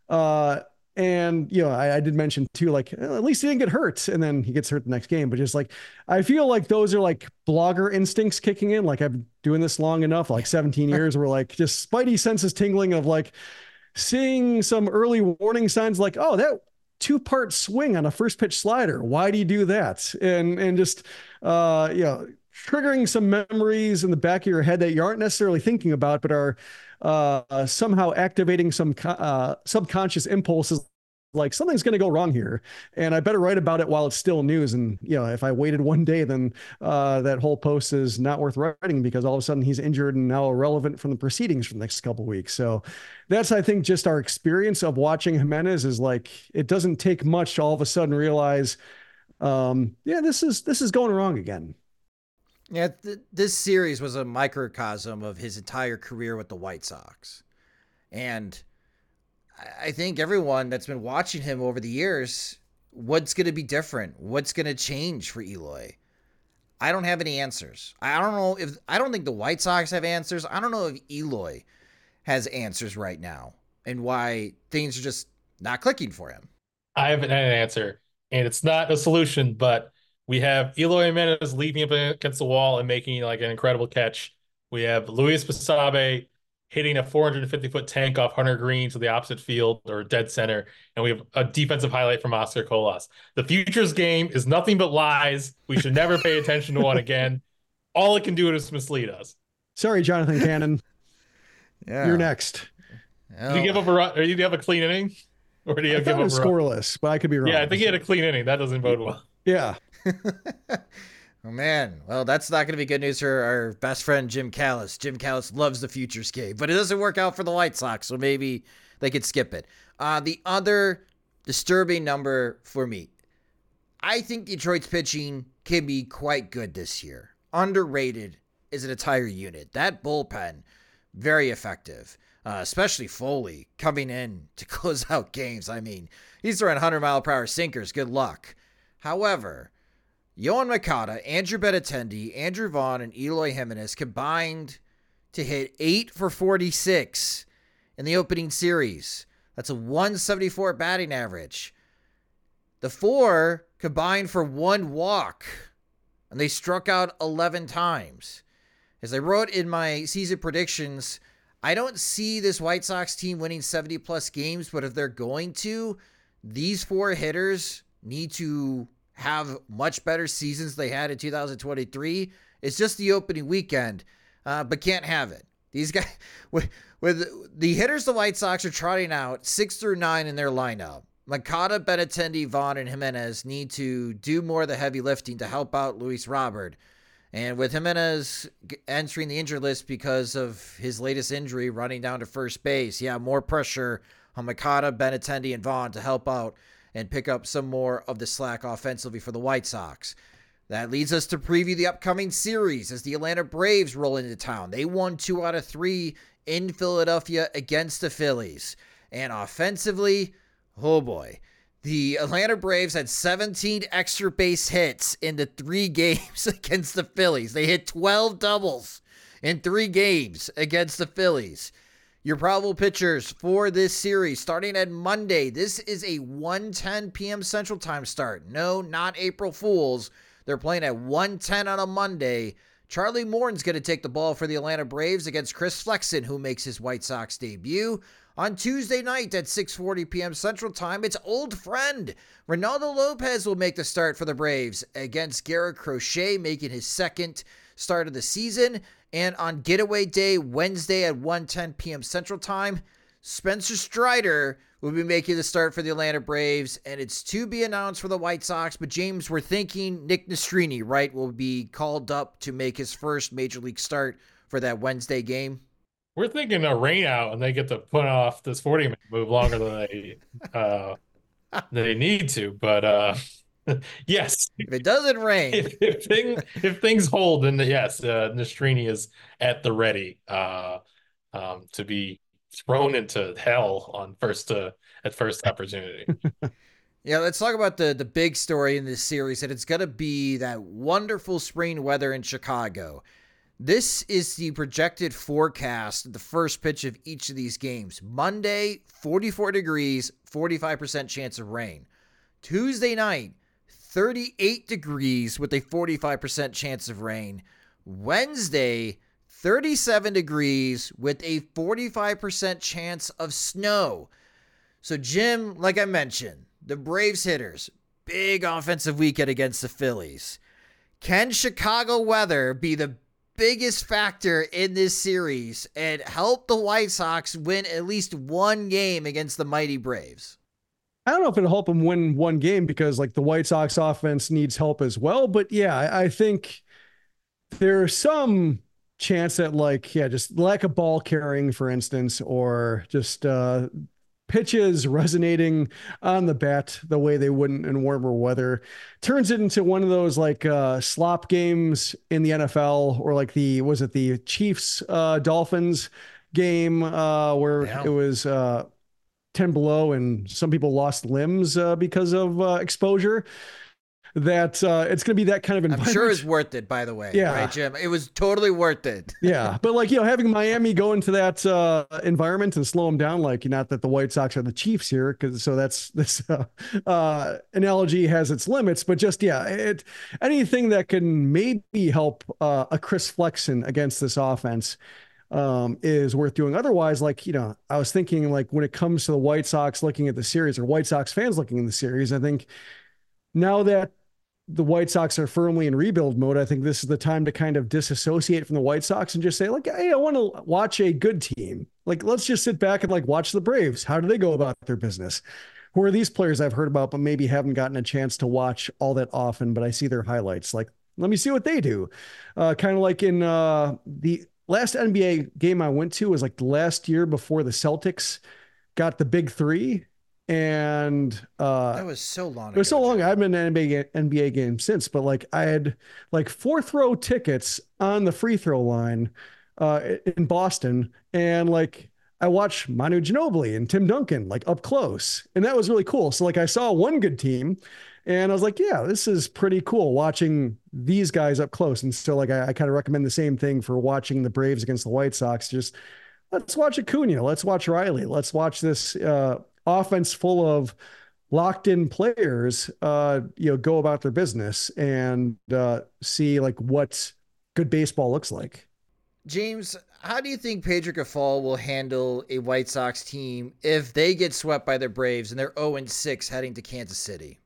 And I did mention too, like, at least he didn't get hurt, and then he gets hurt the next game. But just like, I feel like those are like blogger instincts kicking in. Like I've been doing this long enough, like 17 years, where like just spidey senses tingling of like seeing some early warning signs like, oh, that 2-part swing on a first pitch slider. Why do you do that? And just, triggering some memories in the back of your head that you aren't necessarily thinking about, but are somehow activating some subconscious impulses. Like something's going to go wrong here, and I better write about it while it's still news. And if I waited one day, then that whole post is not worth writing because all of a sudden he's injured and now irrelevant from the proceedings for the next couple of weeks. So that's, I think, just our experience of watching Jimenez is like, it doesn't take much to all of a sudden realize, this is going wrong again. Yeah, this series was a microcosm of his entire career with the White Sox, and I think everyone that's been watching him over the years, what's going to be different? What's going to change for Eloy? I don't have any answers. I don't think the White Sox have answers. I don't know if Eloy has answers right now and why things are just not clicking for him. I haven't had an answer, and it's not a solution, but we have Eloy Jimenez leaping up against the wall and making like an incredible catch. We have Luis Basabe hitting a 450-foot tank off Hunter Green to the opposite field or dead center. And we have a defensive highlight from Oscar Colas. The futures game is nothing but lies. We should never pay attention to one again. All it can do is mislead us. Sorry, Jonathan Cannon. Yeah. You're next. Did you give up a run, or do you have a clean inning? Or do you give up scoreless, but I could be wrong. Yeah, I think he had a clean inning. That doesn't bode well. Yeah. Oh, man. Well, that's not going to be good news for our best friend, Jim Callis. Jim Callis loves the futures game, but it doesn't work out for the White Sox, so maybe they could skip it. The other disturbing number for me, I think Detroit's pitching can be quite good this year. Underrated as an entire unit. That bullpen, very effective, especially Foley coming in to close out games. I mean, he's throwing 100-mile-per-hour sinkers. Good luck. However, Yoan Moncada, Andrew Benintendi, Andrew Vaughn, and Eloy Jimenez combined to hit 8 for 46 in the opening series. That's a 174 batting average. The 4 combined for 1 walk, and they struck out 11 times. As I wrote in my season predictions, I don't see this White Sox team winning 70-plus games, but if they're going to, these 4 hitters need to have much better seasons they had in 2023. It's just the opening weekend, but can't have it. These guys, with the hitters the White Sox are trotting out 6 through 9 in their lineup, Moncada, Benintendi, Vaughn, and Jimenez need to do more of the heavy lifting to help out Luis Robert. And with Jimenez entering the injured list because of his latest injury running down to first base, more pressure on Moncada, Benintendi, and Vaughn to help out and pick up some more of the slack offensively for the White Sox. That leads us to preview the upcoming series as the Atlanta Braves roll into town. They won 2 out of 3 in Philadelphia against the Phillies. And offensively, oh boy, the Atlanta Braves had 17 extra base hits in the 3 games against the Phillies. They hit 12 doubles in 3 games against the Phillies. Your probable pitchers for this series starting at Monday. This is a 1:10 p.m. Central Time start. No, not April Fools. They're playing at 1:10 on a Monday. Charlie Morton's going to take the ball for the Atlanta Braves against Chris Flexen, who makes his White Sox debut. On Tuesday night at 6:40 p.m. Central Time, it's old friend Ronaldo Lopez will make the start for the Braves against Garrett Crochet, making his second start of the season. And on Getaway Day, Wednesday at 1:10 p.m. Central Time, Spencer Strider will be making the start for the Atlanta Braves, and it's to be announced for the White Sox. But James, we're thinking Nick Nastrini, right, will be called up to make his first major league start for that Wednesday game. We're thinking a rain out and they get to put off this 40-minute move longer than they need to. But yes, if it doesn't rain, if things hold, then yes, Nastrini is at the ready to be thrown into hell on first opportunity. Yeah, let's talk about the big story in this series, and it's going to be that wonderful spring weather in Chicago. This is the projected forecast, the first pitch of each of these games. Monday, 44 degrees, 45% chance of rain. Tuesday night, 38 degrees with a 45% chance of rain. Wednesday, 37 degrees with a 45% chance of snow. So, Jim, like I mentioned, the Braves hitters, big offensive weekend against the Phillies. Can Chicago weather be the biggest factor in this series and help the White Sox win at least one game against the mighty Braves? I don't know if it'll help them win one game because like the White Sox offense needs help as well. But yeah, I think there's some chance that just lack of ball carrying, for instance, or just pitches resonating on the bat the way they wouldn't in warmer weather turns it into one of those slop games in the NFL, or like the Chiefs Dolphins game where it was 10 below and some people lost limbs because of exposure. That it's going to be that kind of environment. I'm sure it's worth it, by the way. Yeah. Right, Jim? It was totally worth it. Yeah. But having Miami go into that environment and slow them down, not that the White Sox are the Chiefs here, so that's this analogy has its limits, but just, anything that can maybe help a Chris Flexen against this offense is worth doing. Otherwise, I was thinking when it comes to the White Sox looking at the series, or White Sox fans looking at the series, I think now that the White Sox are firmly in rebuild mode, I think this is the time to kind of disassociate from the White Sox and just say, hey, I want to watch a good team. Let's just sit back and watch the Braves. How do they go about their business? Who are these players I've heard about, but maybe haven't gotten a chance to watch all that often, but I see their highlights. Let me see what they do. Kind of like in the last NBA game I went to was the last year before the Celtics got the big three. And that was so long. It was so long. I haven't been to an NBA game since, but I had fourth row tickets on the free throw line in Boston, and I watched Manu Ginobili and Tim Duncan up close, and that was really cool. So I saw one good team, and I was yeah, this is pretty cool watching these guys up close. And so I kind of recommend the same thing for watching the Braves against the White Sox. Just let's watch Acuna, let's watch Riley, let's watch this offense full of locked in players, go about their business and see what good baseball looks like. James, how do you think Pedro Grifol will handle a White Sox team if they get swept by the Braves and they're 0-6 heading to Kansas City?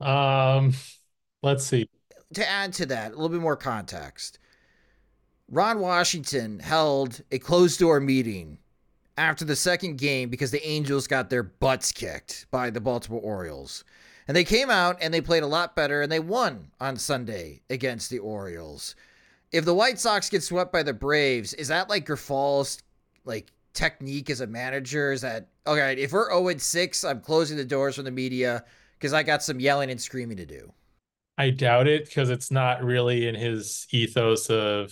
Let's see. To add to that, a little bit more context. Ron Washington held a closed-door meeting after the second game because the Angels got their butts kicked by the Baltimore Orioles. And they came out and they played a lot better and they won on Sunday against the Orioles. If the White Sox get swept by the Braves, is that Grifol's technique as a manager? Is that, okay, if we're 0-6, I'm closing the doors from the media because I got some yelling and screaming to do? I doubt it, because it's not really in his ethos of,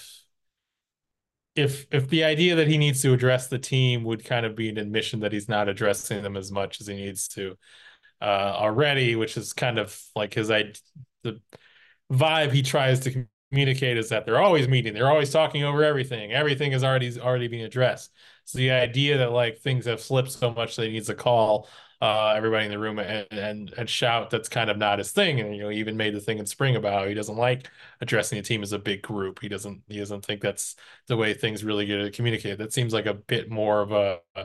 if the idea that he needs to address the team would kind of be an admission that he's not addressing them as much as he needs to already, which is kind of the vibe he tries to communicate is that they're always meeting, they're always talking over everything is already being addressed. So the idea that things have slipped so much that he needs a call everybody in the room and shout. That's kind of not his thing. And, he even made the thing in spring about how he doesn't like addressing the team as a big group. He doesn't think that's the way things really get communicated. That seems like a bit more of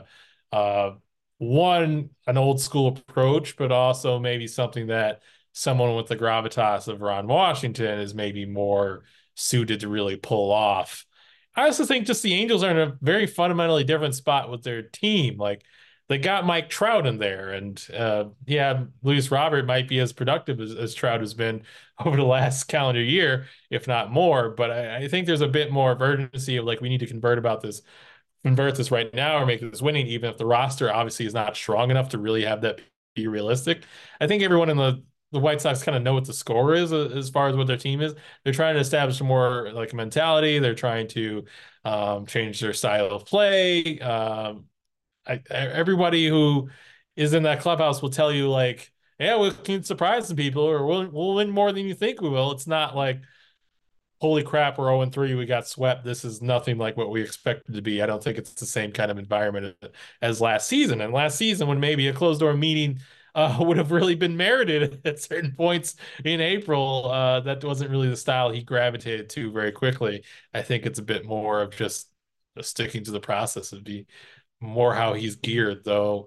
an old school approach, but also maybe something that someone with the gravitas of Ron Washington is maybe more suited to really pull off. I also think just the Angels are in a very fundamentally different spot with their team. Like, they got Mike Trout in there, and Luis Robert might be as productive as Trout has been over the last calendar year, if not more. But I think there's a bit more of urgency of like, we need to convert this right now or make this winning, even if the roster obviously is not strong enough to really have that be realistic. I think everyone in the White Sox kind of know what the score is as far as what their team is. They're trying to establish more like mentality. They're trying to change their style of play. Everybody who is in that clubhouse will tell you like, yeah, we can surprise some people, or we'll win more than you think we will. It's not like, holy crap, we're 0-3, we got swept. This is nothing like what we expected to be. I don't think it's the same kind of environment as last season. And last season, when maybe a closed door meeting would have really been merited at certain points in April, that wasn't really the style he gravitated to very quickly. I think it's a bit more of just sticking to the process. It'd be more how he's geared, though.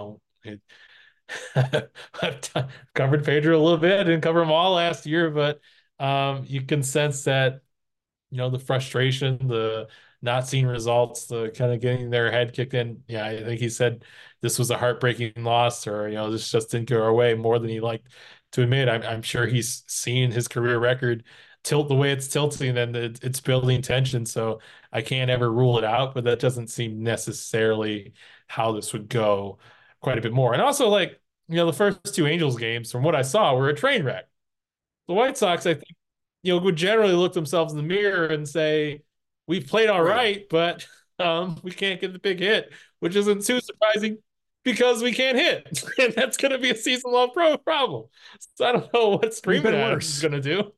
I've covered Pedro a little bit. I didn't cover them all last year, but you can sense that, the frustration, the not seeing results, the kind of getting their head kicked in. Yeah, I think he said this was a heartbreaking loss, or, this just didn't go our way more than he liked to admit. I'm sure he's seen his career record tilt the way it's tilting, and it's building tension. So I can't ever rule it out, but that doesn't seem necessarily how this would go quite a bit more. And also, like, the first two Angels games, from what I saw, were a train wreck. The White Sox, I think, would generally look themselves in the mirror and say, we've played all right, but we can't get the big hit, which isn't too surprising because we can't hit. And that's going to be a season-long problem. So I don't know what Screaming Adams is going to do.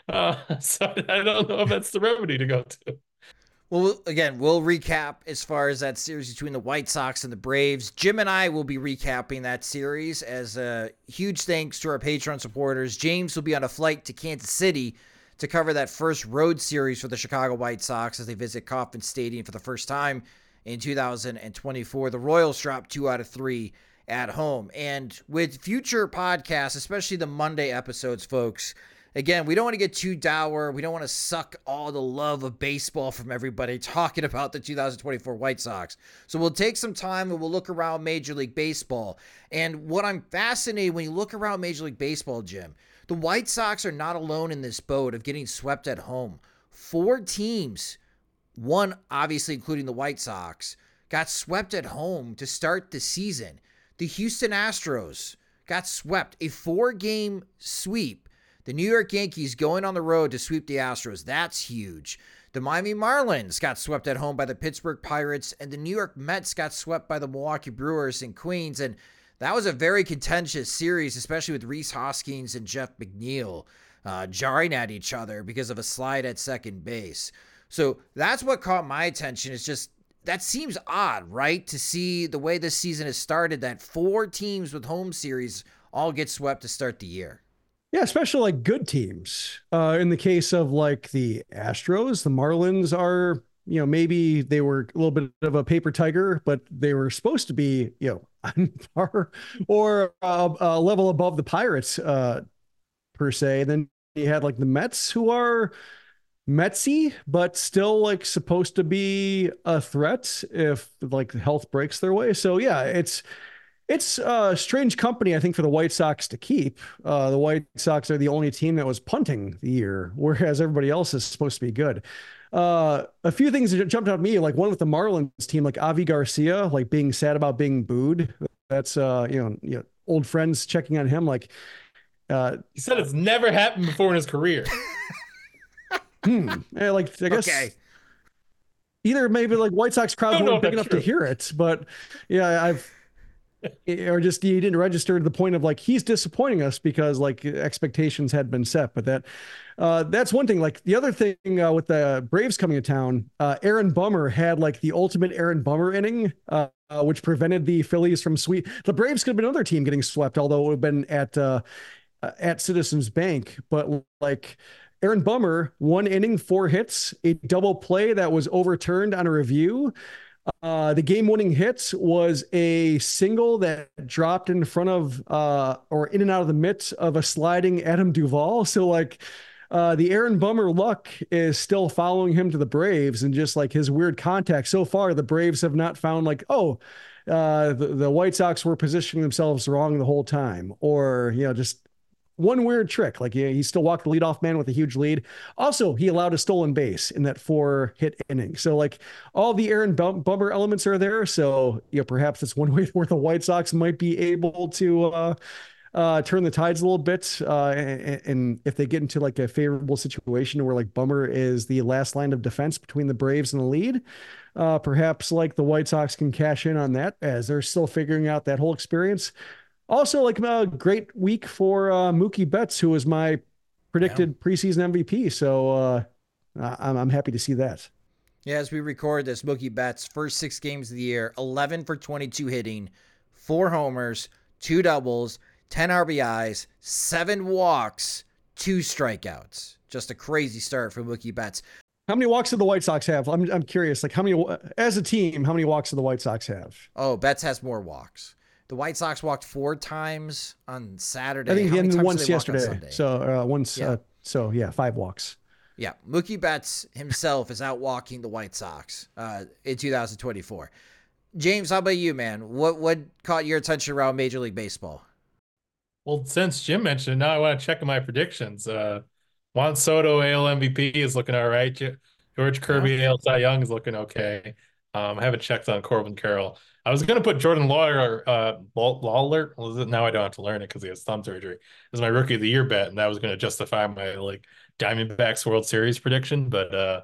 So I don't know if that's the remedy to go to. Well, again, we'll recap as far as that series between the White Sox and the Braves. Jim and I will be recapping that series. As a huge thanks to our Patreon supporters. James will be on a flight to Kansas City to cover that first road series for the Chicago White Sox as they visit Kauffman Stadium for the first time in 2024. The Royals dropped 2 out of 3 at home. And with future podcasts, especially the Monday episodes, folks, again, we don't want to get too dour. We don't want to suck all the love of baseball from everybody talking about the 2024 White Sox. So we'll take some time and we'll look around Major League Baseball. And what I'm fascinated when you look around Major League Baseball, Jim, the White Sox are not alone in this boat of getting swept at home. 4 teams, one obviously including the White Sox, got swept at home to start the season. The Houston Astros got swept, a 4-game sweep. The New York Yankees going on the road to sweep the Astros. That's huge. The Miami Marlins got swept at home by the Pittsburgh Pirates, and the New York Mets got swept by the Milwaukee Brewers in Queens. And that was a very contentious series, especially with Rhys Hoskins and Jeff McNeil jarring at each other because of a slide at second base. So that's what caught my attention. It's just, that seems odd, right? To see the way this season has started, that 4 teams with home series all get swept to start the year. Yeah, especially like good teams. In the case of like the Astros, the Marlins are, maybe they were a little bit of a paper tiger, but they were supposed to be, on par or a level above the Pirates per se. And then you had like the Mets, who are Metsy, but still like supposed to be a threat if like health breaks their way. So yeah, it's a strange company, I think, for the White Sox to keep. The White Sox are the only team that was punting the year, whereas everybody else is supposed to be good. A few things that jumped out at me, like one with the Marlins team, like Avi Garcia, like being sad about being booed. That's, old friends checking on him. Like, he said it's never happened before in his career. Yeah, like, I guess. Okay. Either maybe like White Sox crowds weren't big enough to hear it, but yeah, or just he didn't register to the point of like he's disappointing us because like expectations had been set. But that's one thing. Like the other thing with the Braves coming to town, Aaron Bummer had like the ultimate Aaron Bummer inning which prevented the Phillies from sweep. The Braves could have been another team getting swept, although it would have been at Citizens Bank. But like Aaron Bummer, 1 inning, 4 hits, a double play that was overturned on a review. The game-winning hit was a single that dropped in front of or in and out of the midst of a sliding Adam Duvall. So like the Aaron Bummer luck is still following him to the Braves, and just like his weird contact. So far, the Braves have not found like, the White Sox were positioning themselves wrong the whole time, or just one weird trick. Like he still walked the leadoff man with a huge lead. Also, he allowed a stolen base in that 4-hit inning. So like all the Aaron Bummer elements are there. So perhaps it's one way where the White Sox might be able to turn the tides a little bit. And if they get into like a favorable situation where like Bummer is the last line of defense between the Braves and the lead, perhaps like the White Sox can cash in on that as they're still figuring out that whole experience. Also, like a great week for Mookie Betts, who was my predicted preseason MVP. So I'm happy to see that. Yeah, as we record this, Mookie Betts, first 6 games of the year, 11 for 22 hitting, 4 homers, 2 doubles, 10 RBIs, 7 walks, 2 strikeouts. Just a crazy start for Mookie Betts. How many walks do the White Sox have? I'm curious. Like how many, as a team, how many walks do the White Sox have? Oh, Betts has more walks. The White Sox walked 4 times on Saturday. I think and once yesterday. So once. Yeah. 5 walks. Yeah, Mookie Betts himself is out walking the White Sox in 2024. James, how about you, man? What caught your attention around Major League Baseball? Well, since Jim mentioned, now I want to check my predictions. Juan Soto AL MVP is looking all right. George Kirby AL Cy Young is looking okay. I haven't checked on Corbin Carroll. I was going to put Jordan Lawler. Now I don't have to learn it because he has thumb surgery. As my Rookie of the Year bet, and that was going to justify my like Diamondbacks World Series prediction. But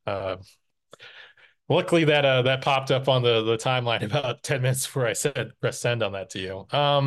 luckily that popped up on the timeline about 10 minutes before I said press send on that to you.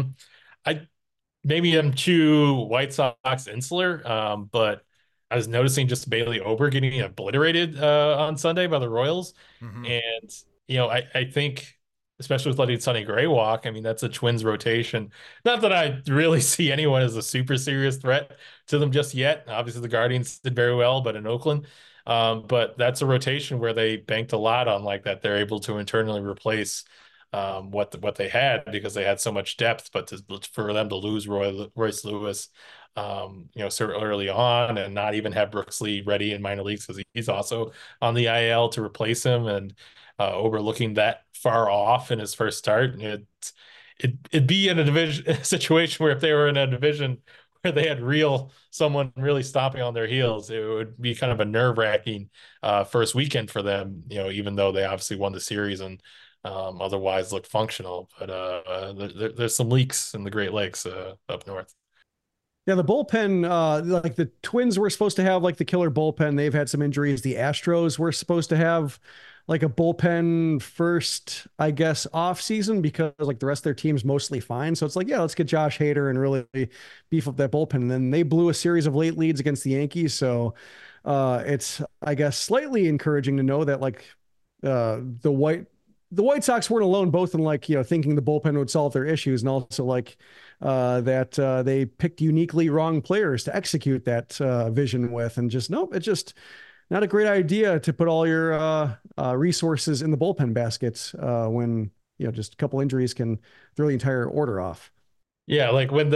Maybe I'm too White Sox insular, but I was noticing just Bailey Ober getting obliterated on Sunday by the Royals. Mm-hmm. And, I think, especially with letting Sonny Gray walk, I mean, that's a Twins rotation. Not that I really see anyone as a super serious threat to them just yet. Obviously, the Guardians did very well, but in Oakland. But that's a rotation where they banked a lot on like that. They're able to internally replace what they had because they had so much depth, but for them to lose Royce Lewis, so early on and not even have Brooks Lee ready in minor leagues because he's also on the IL to replace him, and overlooking that far off in his first start, it'd be in a division situation where if they were in a division where they had someone really stomping on their heels, it would be kind of a nerve-wracking first weekend for them, even though they obviously won the series and otherwise look functional. But there's some leaks in the Great Lakes up north. Yeah, the bullpen, like the Twins were supposed to have like the killer bullpen. They've had some injuries. The Astros were supposed to have like a bullpen first, I guess, off season because like the rest of their team's mostly fine. So it's like, yeah, let's get Josh Hader and really beef up that bullpen. And then they blew a series of late leads against the Yankees. So it's, I guess, slightly encouraging to know that like the White Sox weren't alone, both in like, thinking the bullpen would solve their issues, and also like that they picked uniquely wrong players to execute that vision with, and just, nope, it's just not a great idea to put all your resources in the bullpen baskets when, just a couple injuries can throw the entire order off. Yeah. Like when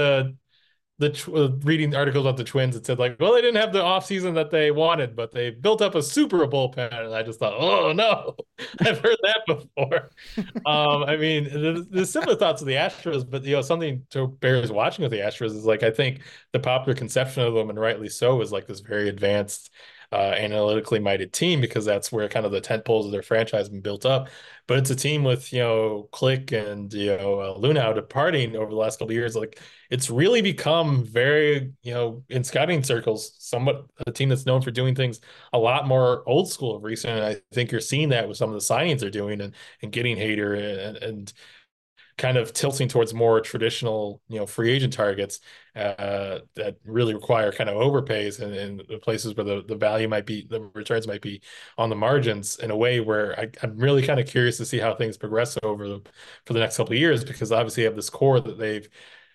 reading articles about the Twins, it said like, well, they didn't have the offseason that they wanted, but they built up a super bullpen. And I just thought, oh no, I've heard that before. I mean, the similar thoughts of the Astros, but something to bears watching with the Astros is like, I think the popular conception of them, and rightly so, is like this very advanced, analytically minded team, because that's where kind of the tent poles of their franchise have been built up. But it's a team with, Click and, Luna departing over the last couple of years. Like, it's really become very, in scouting circles, somewhat a team that's known for doing things a lot more old school of recent. And I think you're seeing that with some of the signings they're doing and getting Hader and kind of tilting towards more traditional, free agent targets that really require kind of overpays and the places where the value might be, the returns might be on the margins in a way where I'm really kind of curious to see how things progress for the next couple of years, because obviously you have this core that they've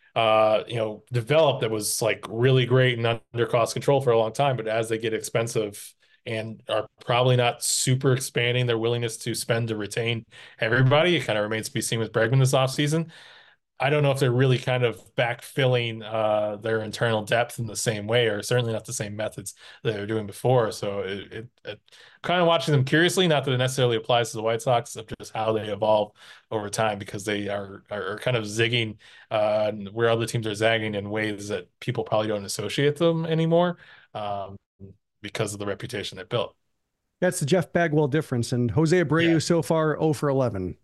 developed that was like really great and under cost control for a long time. But as they get expensive and are probably not super expanding their willingness to spend to retain everybody, it kind of remains to be seen with Bregman this offseason. I don't know if they're really kind of backfilling their internal depth in the same way, or certainly not the same methods that they were doing before. So it kind of watching them curiously, not that it necessarily applies to the White Sox, of just how they evolve over time, because they are kind of zigging where other teams are zagging in ways that people probably don't associate them anymore because of the reputation they built. That's the Jeff Bagwell difference. And Jose Abreu so far 0 for 11.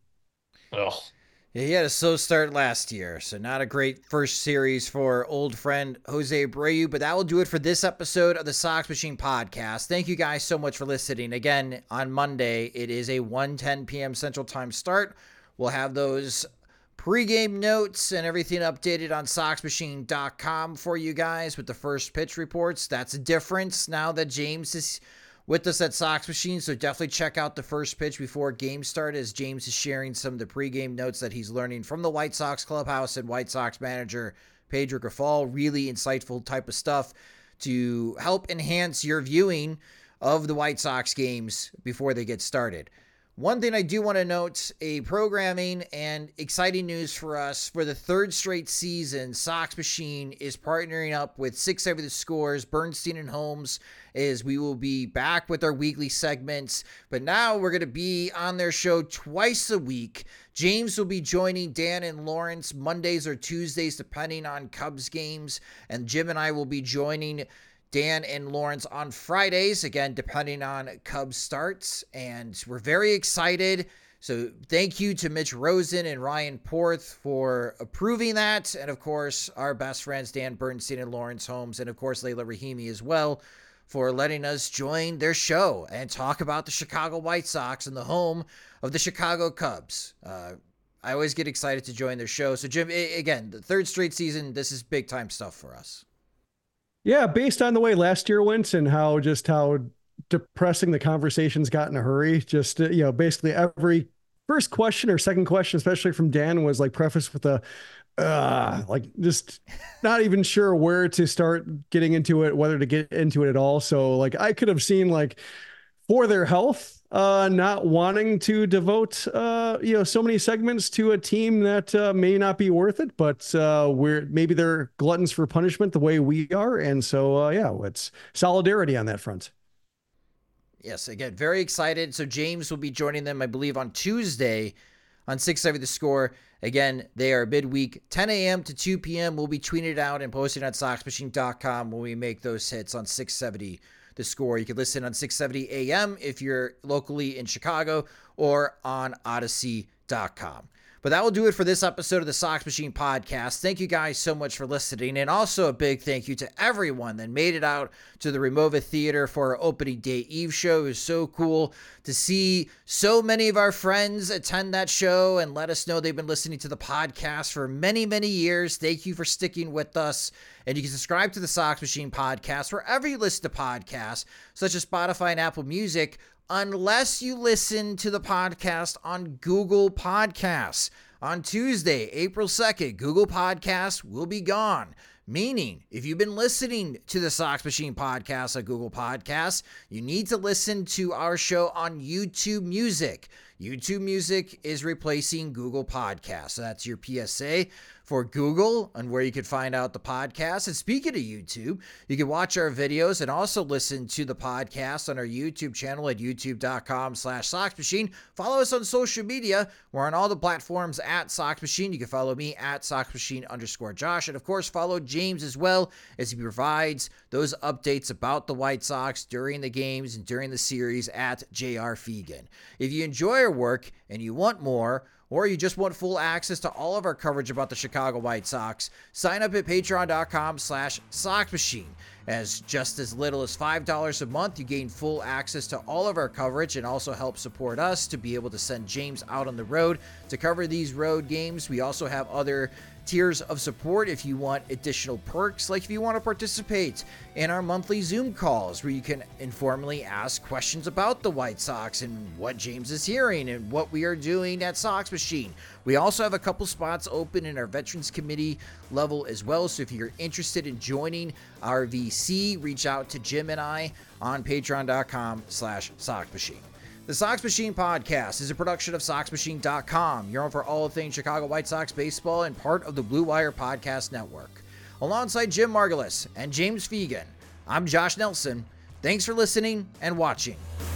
Oh. Yeah, he had a slow start last year, so not a great first series for old friend Jose Abreu, but that will do it for this episode of the Sox Machine Podcast. Thank you guys so much for listening. Again, on Monday, it is a 1:10 p.m. Central Time start. We'll have those pregame notes and everything updated on SoxMachine.com for you guys with the first pitch reports. That's a difference now that James is with us at Sox Machine, so definitely check out the first pitch before game start, as James is sharing some of the pregame notes that he's learning from the White Sox clubhouse and White Sox manager Pedro Grifol. Really insightful type of stuff to help enhance your viewing of the White Sox games before they get started. One thing I do want to note, a programming and exciting news for us. For the third straight season, Sox Machine is partnering up with 670 The Scores, Bernstein and Holmes, as we will be back with our weekly segments. But now we're going to be on their show twice a week. James will be joining Dan and Lawrence Mondays or Tuesdays, depending on Cubs games. And Jim and I will be joining Dan and Lawrence on Fridays, again, depending on Cubs starts. And we're very excited. So thank you to Mitch Rosen and Ryan Porth for approving that. And of course, our best friends, Dan Bernstein and Lawrence Holmes, and of course, Layla Rahimi as well, for letting us join their show and talk about the Chicago White Sox and the home of the Chicago Cubs. I always get excited to join their show. So Jim, again, the third straight season, this is big time stuff for us. Yeah, based on the way last year went and how depressing the conversations got in a hurry, basically every first question or second question, especially from Dan, was like prefaced with just not even sure where to start getting into it, whether to get into it at all. So like I could have seen, like, for their health, not wanting to devote, so many segments to a team that may not be worth it, but maybe they're gluttons for punishment the way we are. And so, it's solidarity on that front. Yes, again, very excited. So James will be joining them, I believe, on Tuesday on 670 The Score. Again, they are midweek, 10 a.m. to 2 p.m. We'll be tweeting it out and posting on SoxMachine.com when we make those hits on 670 The Score. You can listen on 670 a.m. if you're locally in Chicago, or on Odyssey.com. But that will do it for this episode of the Sox Machine Podcast. Thank you guys so much for listening. And also a big thank you to everyone that made it out to the Remova Theater for our opening day eve show. It was so cool to see so many of our friends attend that show and let us know they've been listening to the podcast for many, many years. Thank you for sticking with us. And you can subscribe to the Sox Machine Podcast wherever you listen to podcasts, such as Spotify and Apple Music, unless you listen to the podcast on Google Podcasts. On Tuesday, April 2nd, Google Podcasts will be gone. Meaning, if you've been listening to the Sox Machine Podcast on Google Podcasts, you need to listen to our show on YouTube Music. YouTube Music is replacing Google Podcasts. So that's your PSA for Google and where you can find out the podcast. And speaking of YouTube, you can watch our videos and also listen to the podcast on our YouTube channel at youtube.com/SoxMachine. Follow us on social media. We're on all the platforms at SoxMachine. You can follow me at SoxMachine_Josh. And of course, follow James as well, as he provides those updates about the White Sox during the games and during the series at JR Fegan. If you enjoy our work and you want more, or you just want full access to all of our coverage about the Chicago White Sox, sign up at patreon.com/SoxMachine. As just as little as $5 a month, you gain full access to all of our coverage and also help support us to be able to send James out on the road to cover these road games. We also have other tiers of support if you want additional perks, like if you want to participate in our monthly Zoom calls where you can informally ask questions about the White Sox and what James is hearing and what we are doing at Sox Machine. We also have a couple spots open in our Veterans Committee level as well, so if you're interested in joining our VC, reach out to Jim and I on patreon.com/SoxMachine. The Sox Machine Podcast is a production of SoxMachine.com, your home for all things Chicago White Sox baseball and part of the Blue Wire Podcast Network. Alongside Jim Margulis and James Fegan, I'm Josh Nelson. Thanks for listening and watching.